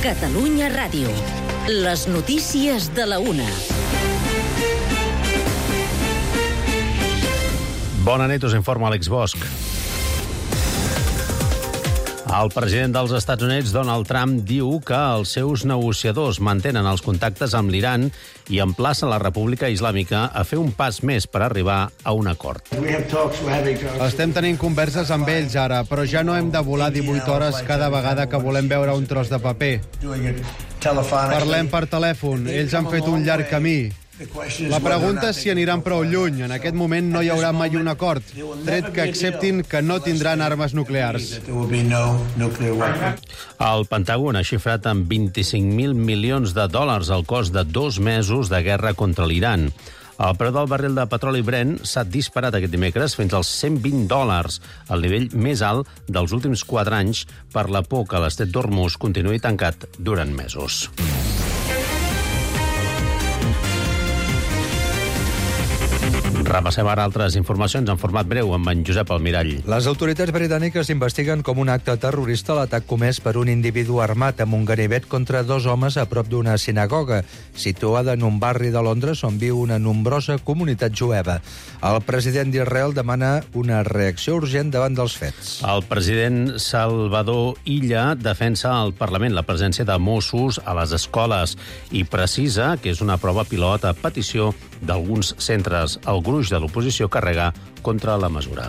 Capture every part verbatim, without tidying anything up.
Catalunya Ràdio. Les notícies de la una. Bona nit, us informa Àlex Bosch. El president dels Estats Units, Donald Trump, diu que els seus negociadors mantenen els contactes amb l'Iran i emplaça la República Islàmica a fer un pas més per arribar a un acord. Estem tenint converses amb ells ara, però ja no hem de volar divuit hores cada vegada que volem veure un tros de paper. Parlem per telèfon, ells han fet un llarg camí. La pregunta és si aniran prou lluny. En aquest moment no hi haurà mai un acord, tret que acceptin que no tindran armes nuclears. El Pentàgon ha xifrat en vint-i-cinc mil milions de dòlars el cost de dos mesos de guerra contra l'Iran. El preu del barril de petroli Brent s'ha disparat aquest dimecres fins als cent vint dòlars, el nivell més alt dels últims quatre anys per la por que l'estret d'Hormuz continuï tancat durant mesos. Repassem ara altres informacions en format breu amb en Josep Almirall. Les autoritats britàniques investiguen com un acte terrorista l'atac comès per un individu armat amb un ganivet contra dos homes a prop d'una sinagoga, situada en un barri de Londres on viu una nombrosa comunitat jueva. El president d'Israel demana una reacció urgent davant dels fets. El president Salvador Illa defensa al Parlament la presència de Mossos a les escoles i precisa que és una prova pilot a petició d'alguns centres. El gruix de l'oposició carrega contra la mesura.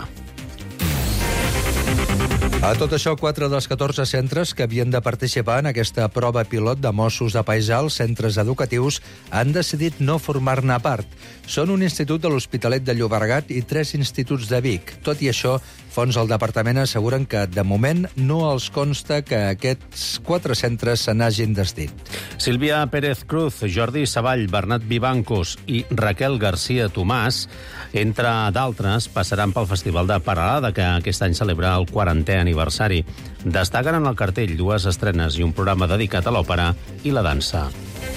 A tot això, quatre dels catorze centres que havien de participar en aquesta prova pilot de Mossos de paisà als centres educatius han decidit no formar-ne part. Són un institut de l'Hospitalet de Llobregat i tres instituts de Vic. Tot i això, fons del departament asseguren que, de moment, no els consta que aquests quatre centres se n'hagin desdit. Sílvia Pérez Cruz, Jordi Savall, Bernat Vivancos i Raquel García Tomàs, entre d'altres, passaran pel Festival de Peralada, que aquest any celebra el quarantè aniversari. Destaquen en el cartell dues estrenes i un programa dedicat a l'òpera i la dansa.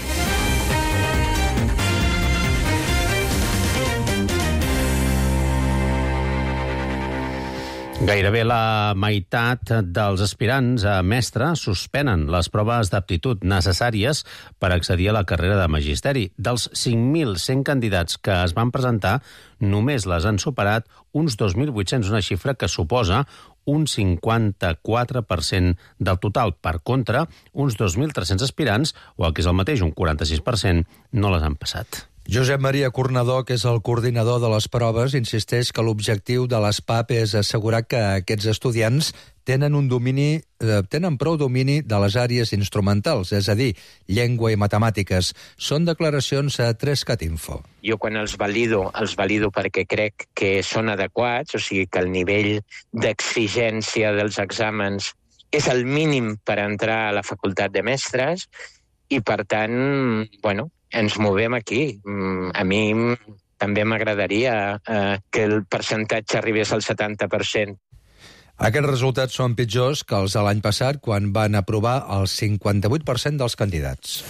Gairebé la meitat dels aspirants a mestre suspenen les proves d'aptitud necessàries per accedir a la carrera de magisteri. Dels cinc mil cent candidats que es van presentar, només les han superat uns dos mil vuit-cents, una xifra que suposa un cinquanta-quatre per cent del total. Per contra, uns dos mil tres-cents aspirants, o el que és el mateix, un quaranta-sis per cent, no les han passat. Josep Maria Cornador, que és el coordinador de les proves, insisteix que l'objectiu de les P A P és assegurar que aquests estudiants tenen un domini, eh, tenen prou domini de les àrees instrumentals, és a dir, llengua i matemàtiques. Són declaracions a Trescat Info. Jo quan els valido, els valido perquè crec que són adequats, o sigui que el nivell d'exigència dels exàmens és el mínim per entrar a la facultat de mestres i, per tant, bueno, ens movem aquí. A mi també m'agradaria eh, que el percentatge arribés al setanta per cent. Aquests resultats són pitjors que els de l'any passat, quan van aprovar el cinquanta-vuit per cent dels candidats.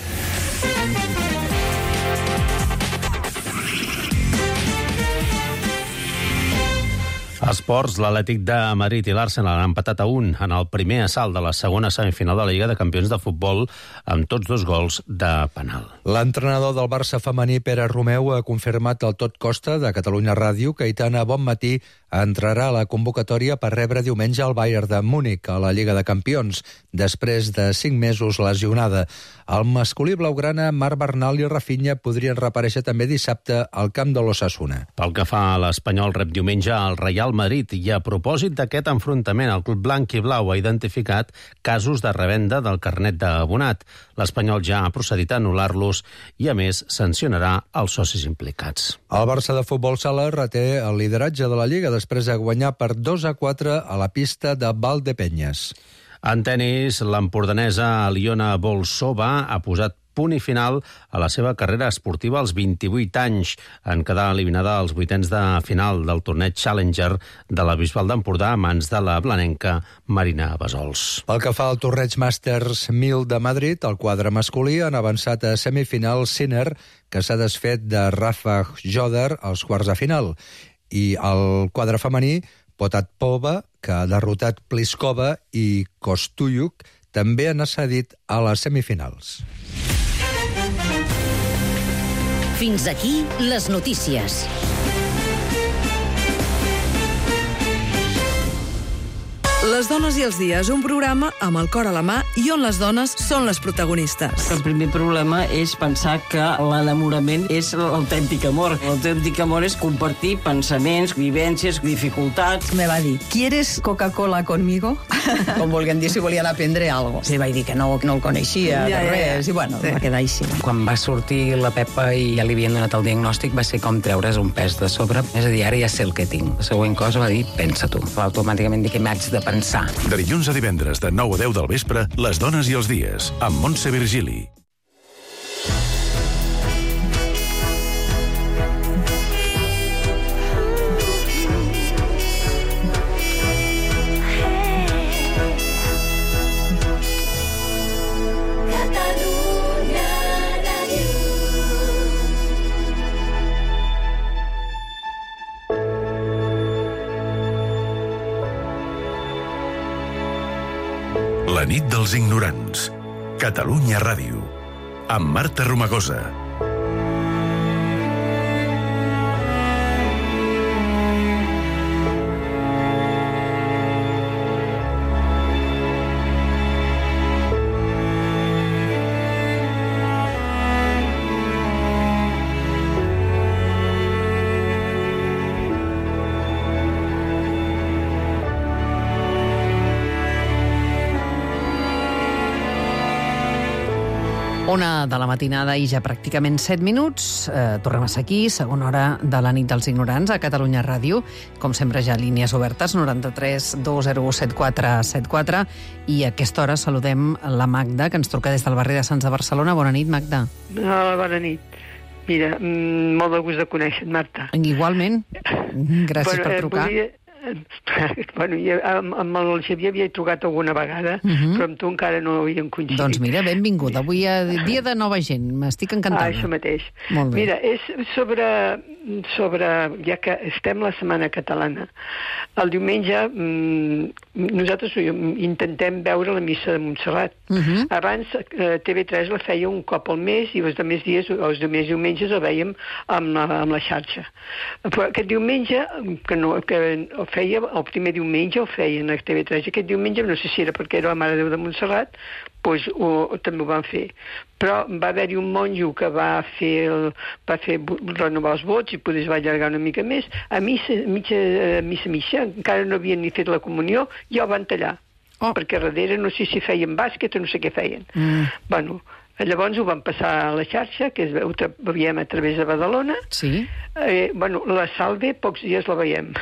Esports, l'Atlètic de Madrid i l'Arsenal han empatat a un en el primer assalt de la segona semifinal de la Lliga de Campions de Futbol amb tots dos gols de penal. L'entrenador del Barça femení, Pere Romeu, ha confirmat al Tot Costa de Catalunya Ràdio que Aitana Bonmatí entrarà a la convocatòria per rebre diumenge el Bayern de Múnich a la Lliga de Campions, després de cinc mesos lesionada. El masculí blaugrana, Marc Bernal i Rafinha podrien reaparèixer també dissabte al camp de l'Osasuna. Pel que fa a l'Espanyol, rep diumenge al Real Madrid i a propòsit d'aquest enfrontament, el club blanc i blau ha identificat casos de revenda del carnet d'abonat. L'Espanyol ja ha procedit a anul·lar-los i, a més, sancionarà els socis implicats. El Barça de futbol sala reté el lideratge de la Lliga després de guanyar per dos a quatre a la pista de Valdepenyes. En tenis, l'empordanesa Aliona Bolsova ha posat punt i final a la seva carrera esportiva als vint-i-vuit anys, en quedar eliminada als vuitens de final del torneig Challenger de la Bisbal d'Empordà a mans de la blanenca Marina Bassols. Pel que fa al torneig Masters mil de Madrid, el quadre masculí han avançat a semifinal Sinner, que s'ha desfet de Rafa Joder als quarts de final, i el quadre femení Potapova, que ha derrotat Pliskova, i Kostuyuk també han accedit a les semifinals. Fins aquí les notícies. Les dones i els dies, un programa amb el cor a la mà i on les dones són les protagonistes. El primer problema és pensar que l'enamorament és l'autèntic amor. L'autèntic amor és compartir pensaments, vivències, dificultats. Me va dir, ¿quieres Coca-Cola conmigo? Com volguem dir, si volien aprendre alguna cosa. Sí, vaig dir que no, no el coneixia, ja, de res, ja, ja. I bueno, sí. Va quedar així. Quan va sortir la Pepa i ja li havien donat el diagnòstic, va ser com treure's un pes de sobre. És a dir, ara ja sé el que tinc. La següent cosa va dir, pensa tu. Va automàticament dir que m'haig de pensar. De dilluns a divendres, de nou a deu del vespre, Les dones i els dies, amb Montse Virgili. La nit dels ignorants. Catalunya Ràdio. Amb Marta Romagosa. Una de la matinada i ja pràcticament set minuts. Eh, tornem a ser aquí, segona hora de la nit dels ignorants a Catalunya Ràdio. Com sempre, ja línies obertes, noranta-tres dos zero u set quatre set quatre. I a aquesta hora saludem la Magda, que ens truca des del barri de Sants de Barcelona. Bona nit, Magda. Hola, bona nit. Mira, molt de gust de conèixer, Marta. Igualment. Gràcies bueno, per trucar. Eh, volia... Bueno, jo, amb, amb el Xavier havia trucat alguna vegada, uh -huh. però amb tu encara no havíem coincidit. Doncs mira, benvingut. Avui dia de nova gent. M'estic encantada. Ah, això mateix. Molt bé. Mira, és sobre, sobre... Ja que estem la Setmana Catalana, el diumenge mmm, nosaltres intentem veure la missa de Montserrat. Uh -huh. Abans eh, T V tres la feia un cop al mes i els demés dies, els demés diumenges la vèiem amb la, amb la xarxa. Però aquest diumenge, que no... Que, feia, el primer diumenge ho feien a T V tres, aquest diumenge, no sé si era perquè era la Mare de Déu de Montserrat, doncs ho, ho, també ho van fer. Però va haver-hi un monjo que va fer, el, va fer renovar els vots i potser es va allargar una mica més. A missa, mitja, missa, missa, encara no havien ni fet la comunió, ja ho van tallar. Oh. Perquè darrere no sé si feien bàsquet o no sé què feien. Mm. Bueno, llavors ho van passar a la xarxa, que es veu, ho veiem a través de Badalona. Sí. Eh, bueno, la Salve, pocs dies la veiem.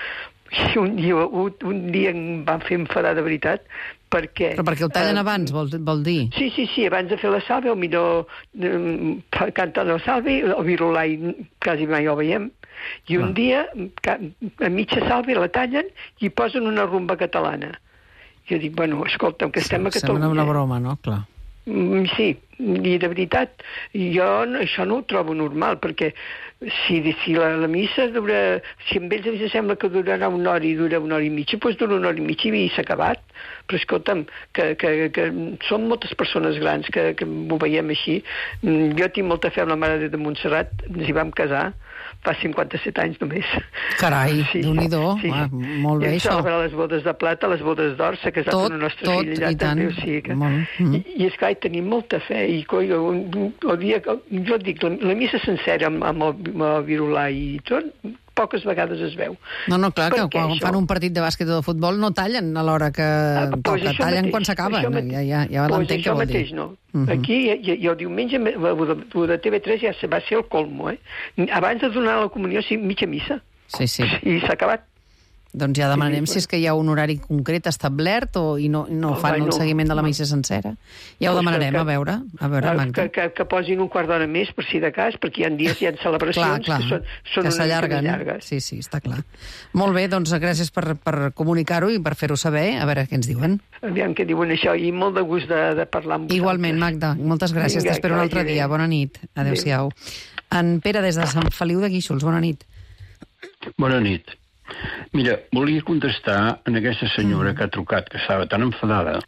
I un dia, un, un dia em van fer enfadar de veritat, perquè... Però perquè el tallen eh, abans, vol, vol dir? Sí, sí, sí, abans de fer la Salve, el millor eh, cantant la Salve, el Virulai quasi mai ho veiem, i un ah. dia, a mitja Salve, la tallen i posen una rumba catalana. Jo dic, bueno, escolta'm, que estem sí, a Catalunya. Sembla una broma, no? Clar. Sí, i de veritat, jo això no ho trobo normal, perquè si, si la, la missa dura... Si amb ells els sembla que durarà una hora i dura una hora i mitja, doncs dura una hora i mitja i s'ha acabat. Però escolta'm, que, que, que són moltes persones grans que, que ho veiem així. Jo tinc molta fe amb la Mare de Montserrat, ens hi vam casar fa cinquanta-set anys només. Carai, sí, Déu-n'hi-do, sí. Ah, molt bé, això. I celebrar les bodes de plata, les bodes d'or, s'ha casat tot, amb la nostra tot, filla allà i tant. també, o sigui que... Molt. Mm. I, I és clar, tenim molta fe, i coi, el, el dia, jo dic, la, la missa sencera amb, amb, el, amb el Virulà i tot, poques vegades es veu. No, no, clar, per que quan això? Fan un partit de bàsquet o de futbol no tallen a l'hora que ah, toca, pues tallen mateix, quan s'acaba. No? Ja, ja, ja pues l'entenc què vol dir. Això mateix, no. Uh-huh. Aquí, i, i el diumenge, el de T V tres ja va ser el colmo, eh? Abans de donar la comunió, sí, mitja missa. Sí, sí. I s'ha acabat. Doncs ja demanarem sí, si és que hi ha un horari concret establert o i no, no oh, fan vai, no, el seguiment de la missa sencera. Ja ho demanarem, que, a veure, a veure, Magda. Que, que, que posin un quart d'hora més, per si de cas, perquè hi ha dies, hi ha celebracions clar, clar, que són, són que s'allarguen. llargues. Sí, sí, està clar. Molt bé, doncs gràcies per, per comunicar-ho i per fer-ho saber, a veure què ens diuen. Aviam què diuen això, i molt de gust de, de parlar amb vosaltres. Igualment, Magda, moltes gràcies. T'espero un altre dia. Bona nit. Adéu-siau. En Pere, des de Sant Feliu de Guíxols, bona nit. Bona nit. Mira, volia contestar en aquesta senyora mm. que ha trucat, que estava tan enfadada,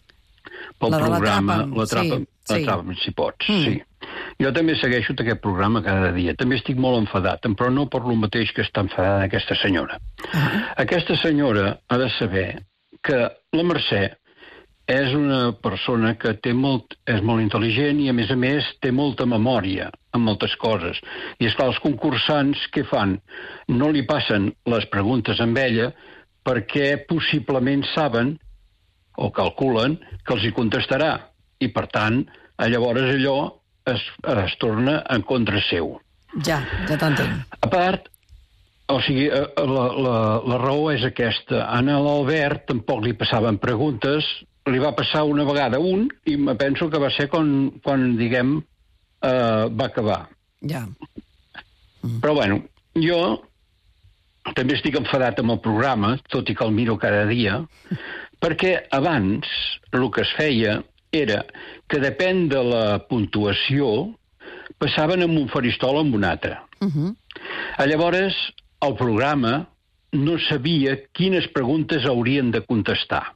pel La de programa l'Atrapa'm, l'Atrapa'm, sí, sí. l'Atrapa'm, si pots, Mm. sí. Jo també segueixo aquest programa cada dia. També estic molt enfadat, però no per lo mateix que està enfadada aquesta senyora. Ah. Aquesta senyora ha de saber que la Mercè és una persona que té molt, és molt intel·ligent i, a més a més, té molta memòria en moltes coses. I, esclar, els concursants, què fan? No li passen les preguntes amb ella perquè possiblement saben o calculen que els hi contestarà. I, per tant, llavors allò es, es torna en contra seu. Ja, ja t'entenc. A part, o sigui, la, la, la raó és aquesta. A l'Albert tampoc li passaven preguntes, li va passar una vegada un, i me penso que va ser quan, quan diguem, eh, va acabar. Ja. Mm. Però, bueno, jo també estic enfadat amb el programa, tot i que el miro cada dia, perquè abans el que es feia era que depèn de la puntuació passaven amb un faristol amb un altre. Uh -huh. Llavors, el programa no sabia quines preguntes haurien de contestar.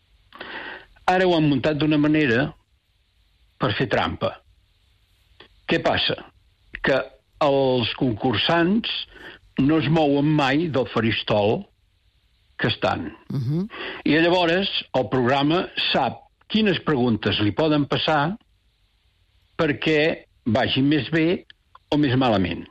Ara ho han muntat d'una manera per fer trampa. Què passa? Que els concursants no es mouen mai del faristol que estan. Uh -huh. I llavors el programa sap quines preguntes li poden passar perquè vagi més bé o més malament.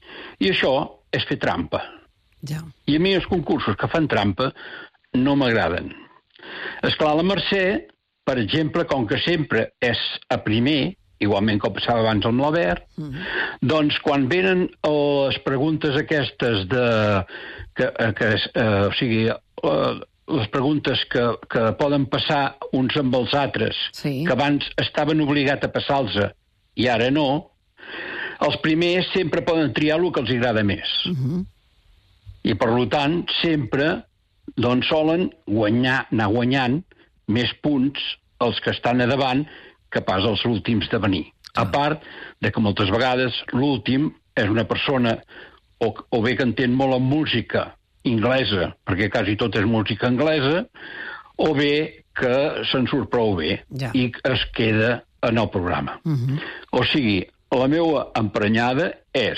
I això és fer trampa. Ja. I a mi els concursos que fan trampa no m'agraden. Esclar, la Mercè, per exemple, com que sempre és a primer, igualment com passava abans amb l'Albert, mm -hmm. doncs quan venen les preguntes aquestes de... que, que, eh, o sigui, eh, les preguntes que, que poden passar uns amb els altres, sí. que abans estaven obligats a passar-los i ara no, els primers sempre poden triar el que els agrada més. Uh -huh. I, per tant, sempre doncs, solen guanyar, anar guanyant més punts els que estan a davant que pas els últims de venir. Uh -huh. A part de que moltes vegades l'últim és una persona o, o bé que entén molt en música anglesa, perquè quasi tot és música anglesa, o bé que se'n surt prou bé ja. i es queda en el programa. Uh -huh. O sigui, la meva emprenyada és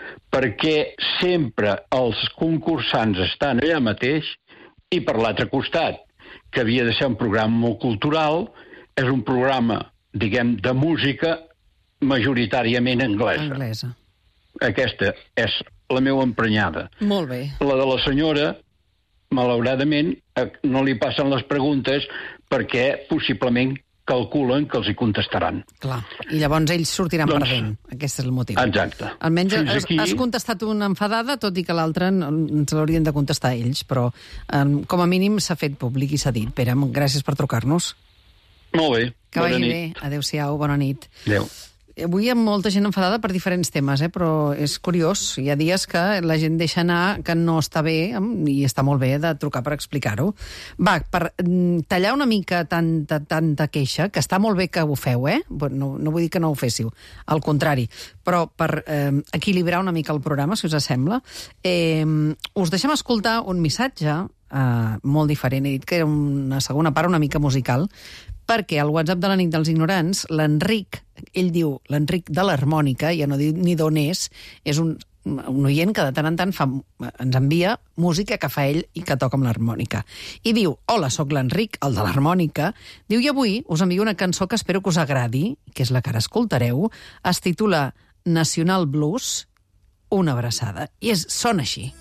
perquè sempre els concursants estan allà mateix i per l'altre costat, que havia de ser un programa molt cultural, és un programa, diguem, de música majoritàriament anglesa. Anglesa. Aquesta és la meva emprenyada. Molt bé. La de la senyora, malauradament, no li passen les preguntes perquè possiblement calculen que els hi contestaran. Clar, i llavors ells sortiran doncs, perdent. Aquest és el motiu. Exacte. Almenys has, aquí... has contestat una enfadada, tot i que l'altra ens l'haurien de contestar ells, però um, com a mínim s'ha fet públic i s'ha dit. Pere, gràcies per trucar-nos. Molt bé. Que vagi bé. Adéu-siau, bona nit. Adéu. Avui hi ha molta gent enfadada per diferents temes, eh? Però és curiós. Hi ha dies que la gent deixa anar que no està bé i està molt bé de trucar per explicar-ho. Va, per tallar una mica tanta, tanta queixa, que està molt bé que ho feu, eh? No, no vull dir que no ho féssiu, al contrari. Però per eh, equilibrar una mica el programa, si us sembla, eh, us deixem escoltar un missatge eh, molt diferent. He dit que era una segona part una mica musical, perquè al WhatsApp de la nit dels ignorants, l'Enric, ell diu, l'Enric de l'harmònica, ja no diu ni d'on és, és un, un oient que de tant en tant fa, ens envia música que fa ell i que toca amb l'harmònica. I diu, hola, sóc l'Enric, el de l'harmònica. Diu, i avui us envio una cançó que espero que us agradi, que és la que ara escoltareu, es titula Nacional Blues, una abraçada. I és, sona així.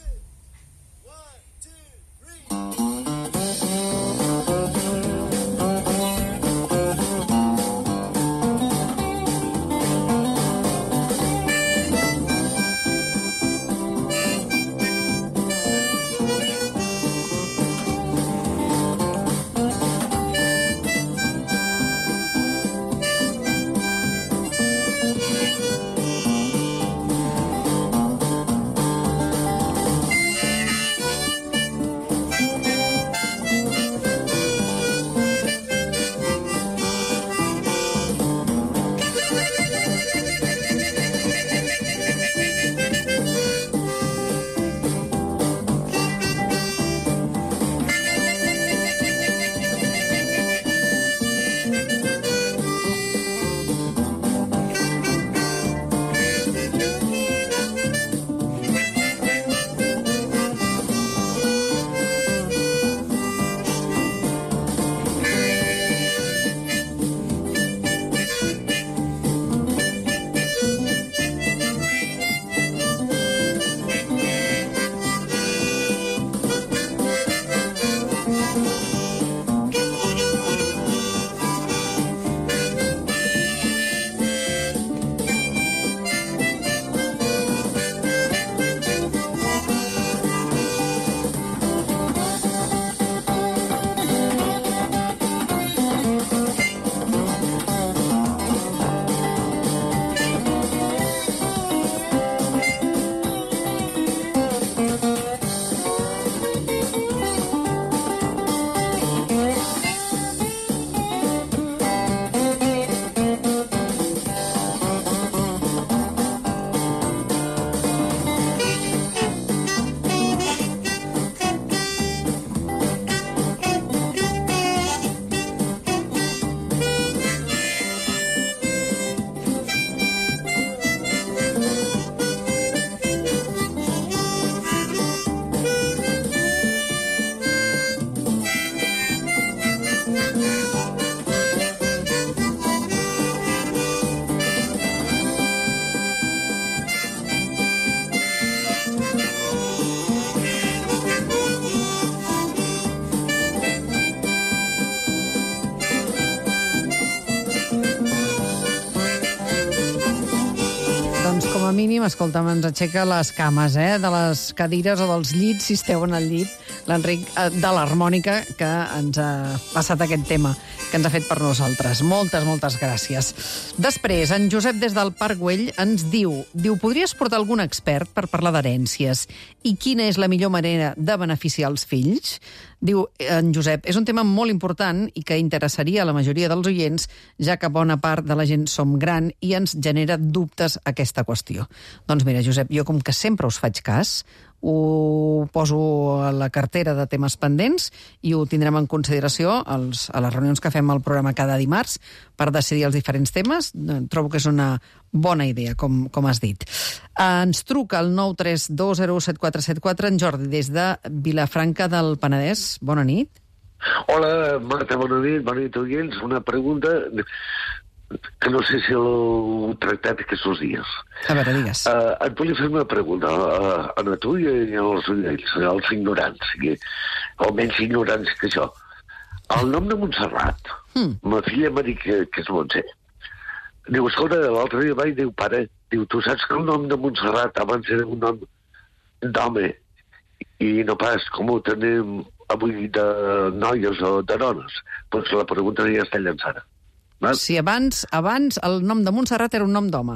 doncs com a mínim, escolta'm, ens aixeca les cames, eh, de les cadires o dels llits, si esteu en el llit, l'Enric de l'harmònica, que ens ha passat aquest tema, que ens ha fet per nosaltres. Moltes, moltes gràcies. Després, en Josep des del Parc Güell ens diu, diu, podries portar algun expert per parlar d'herències i quina és la millor manera de beneficiar els fills? Diu en Josep, és un tema molt important i que interessaria a la majoria dels oients, ja que bona part de la gent som gran i ens genera dubtes aquesta qüestió. Doncs mira, Josep, jo com que sempre us faig cas, ho poso a la cartera de temes pendents i ho tindrem en consideració als, a les reunions que fem al programa cada dimarts per decidir els diferents temes. Trobo que és una bona idea, com, com has dit. Ens truca el nou tres dos zero set quatre set quatre en Jordi, des de Vilafranca del Penedès. Bona nit. Hola, Marta, bona nit. Bona nit, oients. Una pregunta que no sé si l'heu tractat aquests dies. A veure, digues. Uh, et volia fer una pregunta uh, a tu i als oients, als ignorants, i, o menys ignorants que jo. El nom de Montserrat, mm. ma filla m'ha dit que, que és Montse. Diu, escolta, l'altre dia va i diu, pare, diu, tu saps que el nom de Montserrat abans era un nom d'home i no pas com ho tenim avui de noies o de dones? Doncs la pregunta ja està llançada. Val? Si abans, abans el nom de Montserrat era un nom d'home.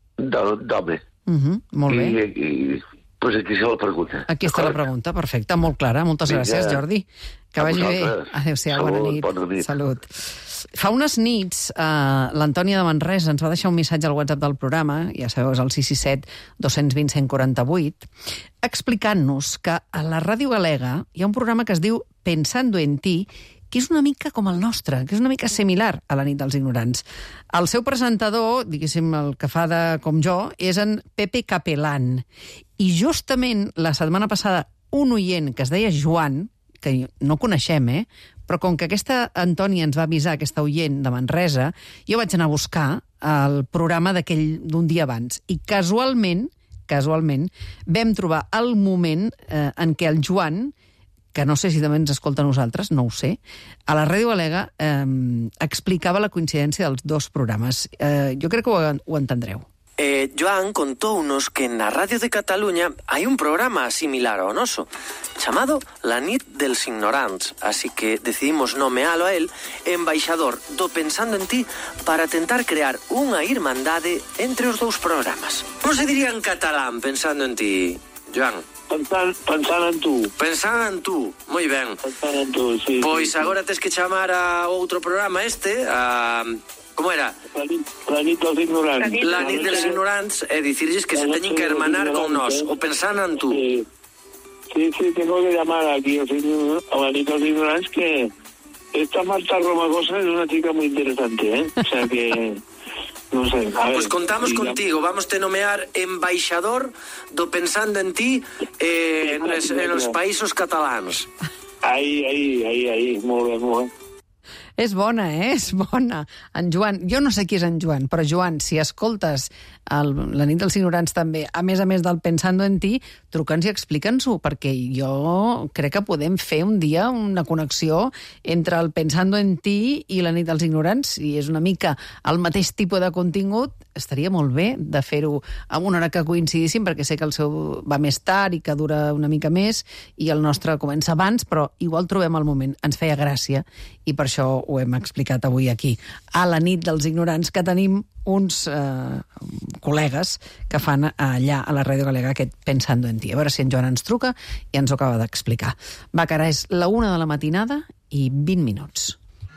D'home. Uh -huh, molt bé. I, i pues aquí està la pregunta. Aquí està la pregunta, perfecte, molt clara. Moltes Vinga. Gràcies, Jordi. Que vagi bé. Adéu-siau, bona nit. Bona nit. Salut. Fa unes nits, eh, l'Antònia de Manresa ens va deixar un missatge al WhatsApp del programa, ja sabeu, és el sis sis set dos dos zero cent quaranta vuit, explicant-nos que a la Ràdio Galega hi ha un programa que es diu Pensando en ti, que és una mica com el nostre, que és una mica similar a la nit dels ignorants. El seu presentador, diguéssim, el que fa de com jo, és en Pepe Capelán. I justament la setmana passada un oient que es deia Joan, que no coneixem, eh? Però com que aquesta Antònia ens va avisar, aquesta oient de Manresa, jo vaig anar a buscar el programa d'aquell d'un dia abans. I casualment, casualment, vam trobar el moment eh, en què el Joan, que no sé si també ens escolta a nosaltres, no ho sé, a la Ràdio Galega eh, explicava la coincidència dels dos programes. Eh, jo crec que ho, ho entendreu. Eh, Joan contóunos que na Radio de Cataluña hai un programa similar ao noso, chamado La Nit dels Ignorants, así que decidimos nomealo a él embaixador do Pensando en ti para tentar crear unha irmandade entre os dous programas. Como se diría en catalán Pensando en ti, Joan? Pensando, pensando en tú. Pensando en tú, moi ben. Pensando en tú, sí. Pois sí, agora tes que chamar a outro programa este, a... Como era? La nit dels ignorants. La nit dels ignorants, e dicirlles que se teñen que hermanar con nós, o Pensando en tú. Sí, sí, sí, tengo que llamar aquí a la nit dels ignorants, que esta Marta Romagosa es una chica muy interesante, ¿eh? O sea que... No sé, a pues ver, contamos digamos... contigo, vamos te nomear embaixador do Pensando en ti eh, en, les, en los países catalans. Ahí, ahí, ahí, ahí, molt bé, molt bé. És bona, eh? És bona. En Joan, jo no sé qui és en Joan, però Joan, si escoltes el, la nit dels ignorants també, a més a més del Pensando en ti, truca'ns i explica'ns-ho, perquè jo crec que podem fer un dia una connexió entre el Pensando en ti i la nit dels ignorants, i és una mica el mateix tipus de contingut. Estaria molt bé de fer-ho amb una hora que coincidíssim, perquè sé que el seu va més tard i que dura una mica més, i el nostre comença abans, però igual trobem el moment. Ens feia gràcia, i per això ho hem explicat avui aquí, a la nit dels ignorants, que tenim uns eh, col·legues que fan allà a la Ràdio Galega aquest Pensando en ti. A veure si en Joan ens truca i ens ho acaba d'explicar. Va, que ara és la una de la matinada i vint minuts.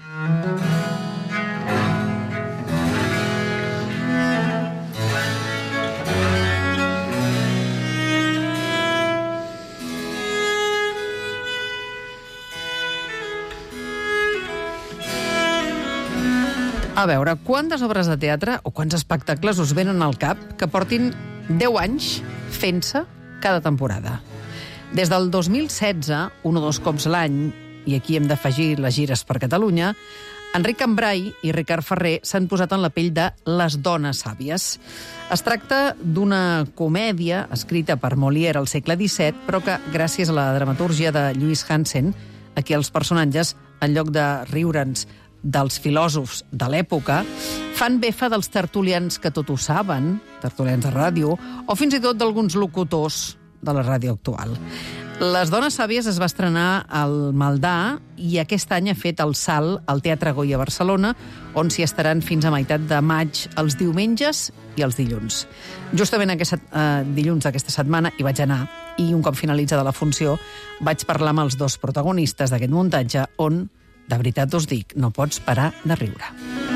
A veure, quantes obres de teatre o quants espectacles us venen al cap que portin deu anys fent-se cada temporada? Des del dos mil setze, un o dos cops l'any, i aquí hem d'afegir les gires per Catalunya, Enric Cambrai i Ricard Ferrer s'han posat en la pell de Les dones sàvies. Es tracta d'una comèdia escrita per Molière al segle disset, però que, gràcies a la dramatúrgia de Lluís Hansen, aquí els personatges, en lloc de riure'ns dels filòsofs de l'època, fan befa dels tertulians que tot ho saben, tertulians de ràdio, o fins i tot d'alguns locutors de la ràdio actual. Les dones sàvies es va estrenar al Maldà i aquest any ha fet el salt al Teatre Goya a Barcelona, on s'hi estaran fins a meitat de maig els diumenges i els dilluns. Justament aquest eh, dilluns d'aquesta setmana hi vaig anar i un cop finalitzada la funció vaig parlar amb els dos protagonistes d'aquest muntatge on, de veritat us dic, no pots parar de riure.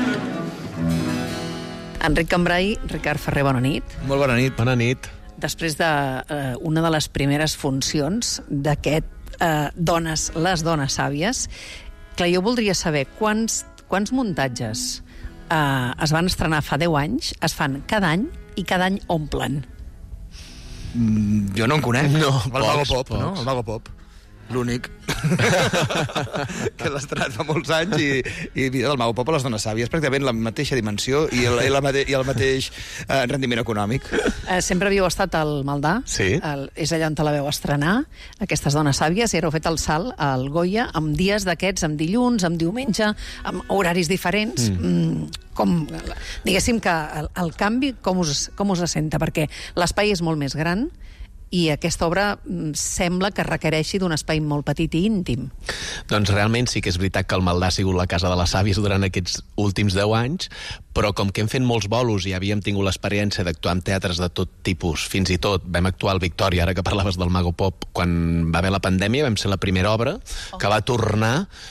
Enric Cambrai, Ricard Ferrer, bona nit. Molt bona nit. Bona nit. Després d'una de, eh, de les primeres funcions d'aquest eh, Dones, les dones sàvies, clar, jo voldria saber quants, quants muntatges eh, es van estrenar fa deu anys, es fan cada any i cada any omplen. Mm, jo no en conec. No, el pocs, Mago Pop, pocs. no? El Mago Pop. L'únic que l'ha estrenat fa molts anys i, i el Mago Pop a les dones sàvies, pràcticament la mateixa dimensió i el, i la mate, i el mateix eh, rendiment econòmic. Eh, sempre havíeu estat al Maldà, sí. el, és allà on te la veu estrenar, aquestes dones sàvies, i heu fet el salt al Goya amb dies d'aquests, amb dilluns, amb diumenge, amb horaris diferents. Mm. Mm, com, diguéssim que el, el canvi, com us, com us assenta? Perquè l'espai és molt més gran i aquesta obra sembla que requereixi d'un espai molt petit i íntim. Doncs realment sí que és veritat que el Maldà ha sigut la casa de les sàvies durant aquests últims deu anys, però com que hem fet molts bolos i havíem tingut l'experiència d'actuar en teatres de tot tipus, fins i tot vam actuar al Victòria, ara que parlaves del Mago Pop, quan va haver la pandèmia vam ser la primera obra que va tornar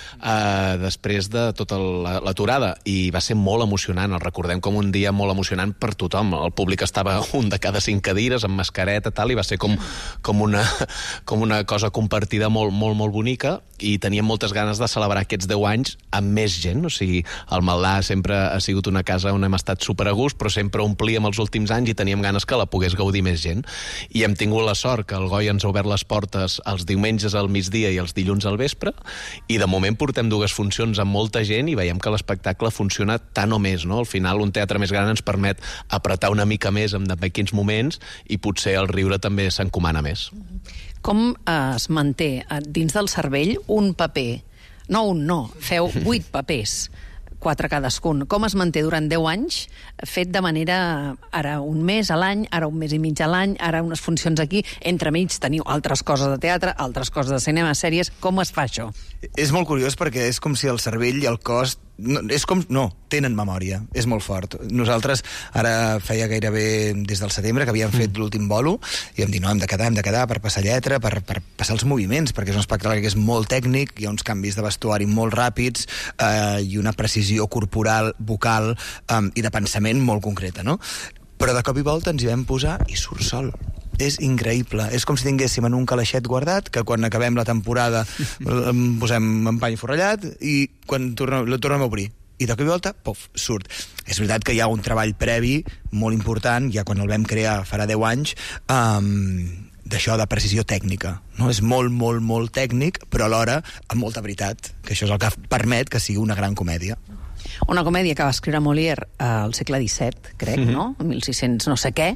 eh, després de tota l'aturada i va ser molt emocionant, el recordem com un dia molt emocionant per tothom, el públic estava un de cada cinc cadires amb mascareta tal, i va ser com, com, una, com una cosa compartida molt, molt, molt bonica i teníem moltes ganes de celebrar aquests deu anys amb més gent, o sigui, el Maldà sempre ha sigut una casa on hem estat super a gust, però sempre omplíem els últims anys i teníem ganes que la pogués gaudir més gent. I hem tingut la sort que el Goya ens ha obert les portes els diumenges al migdia i els dilluns al vespre, i de moment portem dues funcions amb molta gent i veiem que l'espectacle funciona tant o més, no? Al final, un teatre més gran ens permet apretar una mica més en quins moments i potser el riure també s'encomana més. Com es manté dins del cervell un paper? No un no, feu vuit papers, quatre cadascun. Com es manté durant deu anys, fet de manera, ara un mes a l'any, ara un mes i mig a l'any, ara unes funcions aquí, entremig teniu altres coses de teatre, altres coses de cinema, sèries, com es fa això? És molt curiós perquè és com si el cervell i el cos no, és com, no, tenen memòria, és molt fort. Nosaltres ara feia gairebé des del setembre que havíem fet mm. l'últim bolo i vam dir, no, hem de quedar, hem de quedar per passar lletra, per, per passar els moviments, perquè és un espectacle que és molt tècnic, hi ha uns canvis de vestuari molt ràpids eh, i una precisió corporal, vocal eh, i de pensament molt concreta, no? Però de cop i volta ens hi vam posar i surt sol. És increïble. És com si tinguéssim en un calaixet guardat, que quan acabem la temporada el posem en pany forrellat i quan tornem, el tornem a obrir. I de cop i volta, pof, surt. És veritat que hi ha un treball previ molt important, ja quan el vam crear farà deu anys, um, d'això de precisió tècnica. No? És molt, molt, molt tècnic, però alhora amb molta veritat, que això és el que permet que sigui una gran comèdia. Una comèdia que va escriure Molière al segle disset, crec, mm-hmm. no? mil sis-cents no sé què,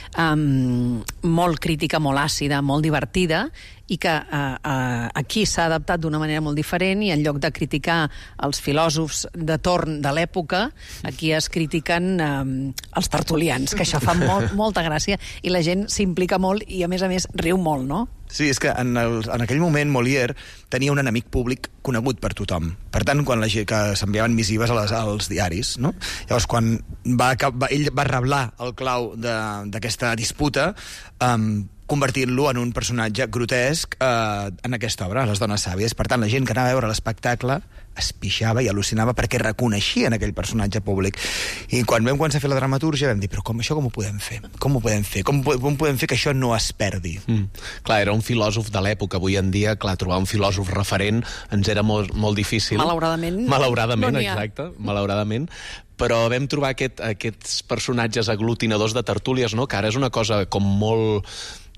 um, molt crítica, molt àcida, molt divertida, i que uh, uh, aquí s'ha adaptat d'una manera molt diferent i en lloc de criticar els filòsofs de torn de l'època, aquí es critiquen um, els tertulians, que això fa molt, molta gràcia i la gent s'implica molt i a més a més riu molt, no? Sí, és que en, el, en aquell moment Molière tenia un enemic públic conegut per tothom. Per tant, quan la gent que s'enviaven missives a les, als diaris, no? Llavors, quan va, va, ell va reblar el clau d'aquesta disputa, um, convertint-lo en un personatge grotesc eh, en aquesta obra, Les dones sàvies. Per tant, la gent que anava a veure l'espectacle es pixava i al·lucinava perquè reconeixien aquell personatge públic. I quan vam començar a fer la dramatúrgia vam dir, però com això com ho podem fer? Com ho podem fer? Com, com podem fer que això no es perdi? Mm. Clar, era un filòsof de l'època. Avui en dia, clar, trobar un filòsof referent ens era molt, molt difícil. Malauradament. Malauradament, no exacte. Malauradament. Però vam trobar aquest, aquests personatges aglutinadors de tertúlies, no? Que ara és una cosa com molt...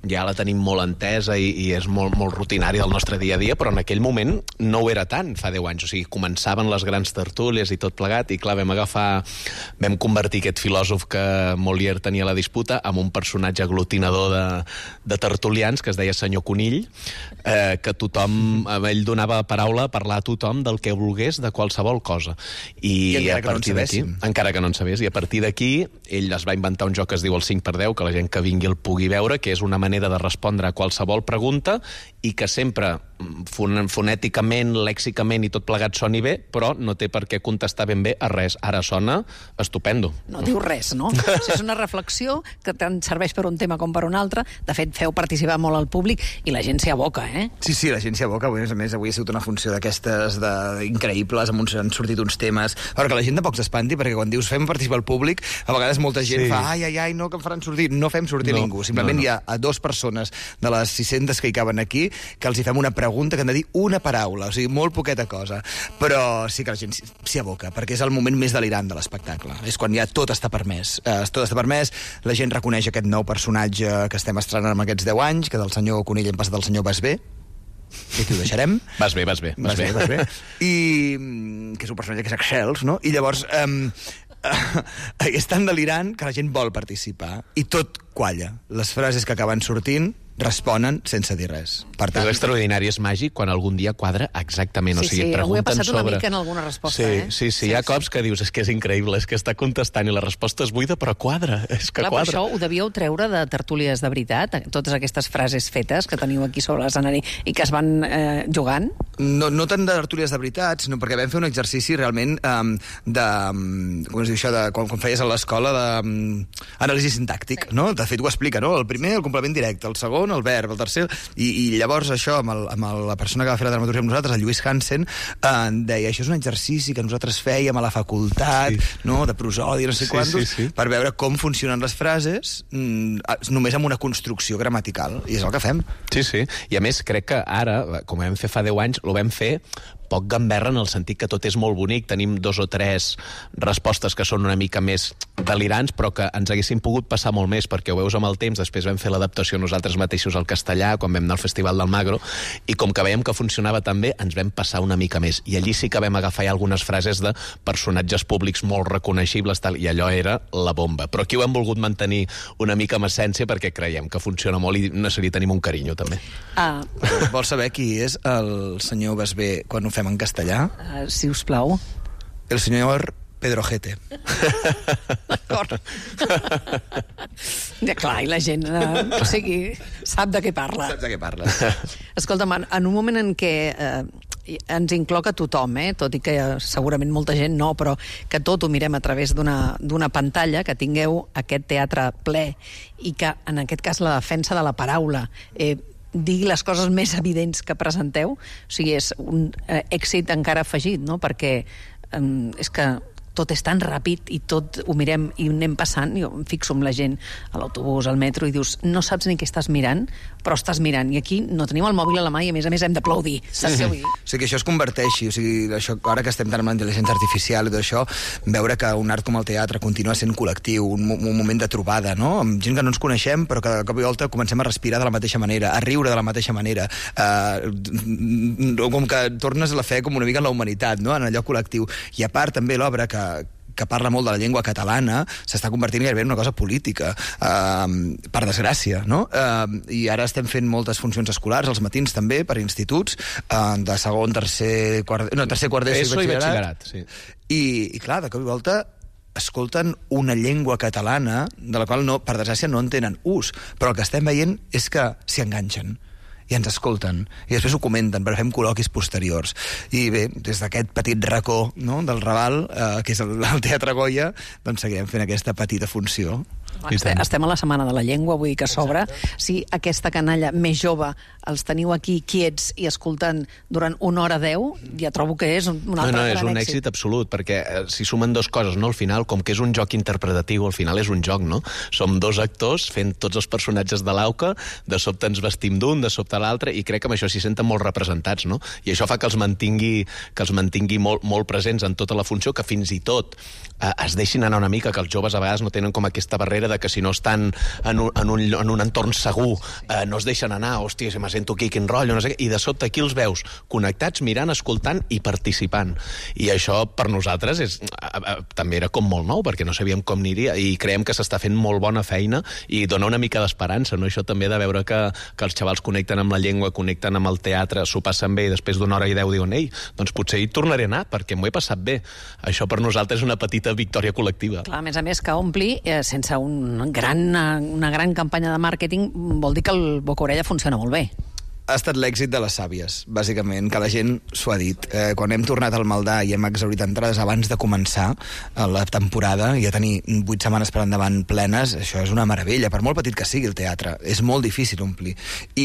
ja la tenim molt entesa i, i és molt, molt rutinari del nostre dia a dia, però en aquell moment no ho era tant, fa deu anys. O sigui, començaven les grans tertúlies i tot plegat, i clar, vam agafar... Vam convertir aquest filòsof que Molière tenia a la disputa en un personatge aglutinador de, de tertulians que es deia senyor Conill, eh, que tothom... Ell donava paraula a parlar a tothom del que volgués de qualsevol cosa. I, I encara a que no en partir d'aquí, sabéssim. encara que no en sabés, i a partir d'aquí ell es va inventar un joc que es diu el cinc per deu, que la gent que vingui el pugui veure, que és una manera de respondre a qualsevol pregunta i que sempre fon fonèticament, lèxicament i tot plegat soni bé, però no té per què contestar ben bé a res. Ara sona estupendo. No diu res, no? O sigui, és una reflexió que tant serveix per un tema com per un altre. De fet, feu participar molt al públic i la gent s'hi aboca, eh? Sí, sí, la gent s'hi aboca. A més a més, avui ha sigut una funció d'aquestes de... increïbles, amb uns, han sortit uns temes... Però que la gent tampoc s'espanti, perquè quan dius fem participar al públic, a vegades molta gent Sí. fa ai, ai, ai, no, que em faran sortir. No fem sortir No, ningú. Simplement no, no. hi ha a dues persones de les sis-centes que hi caben aquí que els hi fem una pregunta que han de dir una paraula, o sigui, molt poqueta cosa. Però sí que la gent s'hi aboca, perquè és el moment més delirant de l'espectacle. És quan ja tot està permès. Eh, tot està permès, la gent reconeix aquest nou personatge que estem estrenant amb aquests deu anys, que del senyor Conill hem passat al senyor Basbé, i aquí ho deixarem. Vas bé, vas bé. Vas bé. Vas bé. I mm, que és un personatge que és excels, no? I llavors um, és tan delirant que la gent vol participar i tot qualla. Les frases que acaben sortint responen sense dir res. Per tant, és extraordinari, és màgic quan algun dia quadra exactament. Sí, o sigui, sí, avui he pregunten passat sobre... una mica en alguna resposta, sí, eh? Sí, sí, sí, hi ha cops que dius, és que és increïble, és que està contestant i la resposta és buida, però quadra, és que Clar, quadra. però això ho devíeu treure de tertúlies de veritat, totes aquestes frases fetes que teniu aquí sobre l'escenari i que es van eh, jugant? No, no tant de tertúlies de veritat, sinó perquè vam fer un exercici realment um, de... Um, com es diu això? De, quan, quan feies a l'escola d'anàlisi um, sintàctic, no? De fet, ho explica, no? El primer, el complement directe, el segon, el verb, el tercer... I, i llavors això, amb, el, amb el, la persona que va fer la dramaturgia amb nosaltres, el Lluís Hansen, eh, deia, això és un exercici que nosaltres fèiem a la facultat, sí. no?, de prosòdia, no sé Sí, quantos, sí, sí. per veure com funcionen les frases mm, només amb una construcció gramatical, i és el que fem. Sí, sí. I a més, crec que ara, com vam fer fa deu anys, ho vam fer poc gamberra en el sentit que tot és molt bonic. Tenim dos o tres respostes que són una mica més delirants, però que ens haguessin pogut passar molt més, perquè ho veus amb el temps. Després vam fer l'adaptació nosaltres mateixos al castellà, quan vam anar al Festival del Magro, i com que veiem que funcionava tan bé, ens vam passar una mica més. I allí sí que vam agafar ja algunes frases de personatges públics molt reconeixibles, tal, i allò era la bomba. Però aquí ho hem volgut mantenir una mica amb essència, perquè creiem que funciona molt i no se li tenim un carinyo, també. Ah. Vols saber qui és el senyor Basbé quan ho fem en castellà? Uh, si us plau. El senyor Pedro Jete. D'acord. Ja, clar, i la gent eh, o sigui, sap de què parla. Saps de què parles. Escolta'm, en un moment en què eh, ens incloc a tothom, eh, tot i que eh, segurament molta gent no, però que tot ho mirem a través d'una d'una pantalla, que tingueu aquest teatre ple i que, en aquest cas, la defensa de la paraula eh, digui les coses més evidents que presenteu, o sigui, és un eh, èxit encara afegit, no?, perquè eh, és que tot és tan ràpid i tot ho mirem i ho anem passant. Jo em fixo amb la gent a l'autobús, al metro, i dius, no saps ni què estàs mirant, però estàs mirant. I aquí no tenim el mòbil a la mà i, a més a més, hem d'aplaudir. Saps què vull dir? O sigui, que això es converteixi, o sigui, això, ara que estem tant amb la intel·ligència artificial i tot això, veure que un art com el teatre continua sent col·lectiu, un, un moment de trobada, no?, amb gent que no ens coneixem, però que de cop i volta comencem a respirar de la mateixa manera, a riure de la mateixa manera, eh, com que tornes la fe com una mica en la humanitat, no?, en allò col·lectiu. I a part, també l'obra que que parla molt de la llengua catalana, s'està convertint gairebé en una cosa política, eh, per desgràcia, no? Eh, I ara estem fent moltes funcions escolars, als matins també, per instituts, eh, de segon, tercer, quart... No, tercer, quart d'ESO ESO i i batxillerat. batxillerat, sí. I, I clar, de cop i volta escolten una llengua catalana de la qual, no, per desgràcia, no en tenen ús, però el que estem veient és que s'hi enganxen i ens escolten, i després ho comenten, però fem col·loquis posteriors. I bé, des d'aquest petit racó, no?, del Raval, eh, que és el, el Teatre Goya, doncs seguirem fent aquesta petita funció. Estem, estem a la Setmana de la Llengua, vull dir que s'obre. Si aquesta canalla més jove els teniu aquí quiets i escoltant durant una hora deu, ja trobo que és un altre no, no, gran és un èxit. èxit absolut, perquè eh, si sumen dues coses, no?, al final, com que és un joc interpretatiu, al final és un joc, no? Som dos actors fent tots els personatges de l'auca, de sobte ens vestim d'un, de sobte l'altre, i crec que amb això s'hi senten molt representats, no? I això fa que els mantingui, que els mantingui molt, molt presents en tota la funció, que fins i tot eh, es deixin anar una mica, que els joves a vegades no tenen com aquesta barrera de de que si no estan en un, en un, en un entorn segur eh, no es deixen anar, hòstia, si me sento aquí, quin rotllo, no sé què, i de sobte aquí els veus connectats, mirant, escoltant i participant. I això per nosaltres és, eh, eh, també era com molt nou, perquè no sabíem com aniria, i creiem que s'està fent molt bona feina i dona una mica d'esperança, no? Això també de veure que, que els xavals connecten amb la llengua, connecten amb el teatre, s'ho passen bé i després d'una hora i deu diuen, ei, doncs potser hi tornaré a anar perquè m'ho he passat bé. Això per nosaltres és una petita victòria col·lectiva. Clar, a més a més que ompli eh, sense un gran, una gran campanya de màrqueting vol dir que el boca-orella funciona molt bé. Ha estat l'èxit de les sàvies, bàsicament, que la gent s'ho ha dit. Eh, quan hem tornat al Maldà i hem exhaurit entrades abans de començar la temporada i a tenir vuit setmanes per endavant plenes, això és una meravella, per molt petit que sigui el teatre. És molt difícil omplir.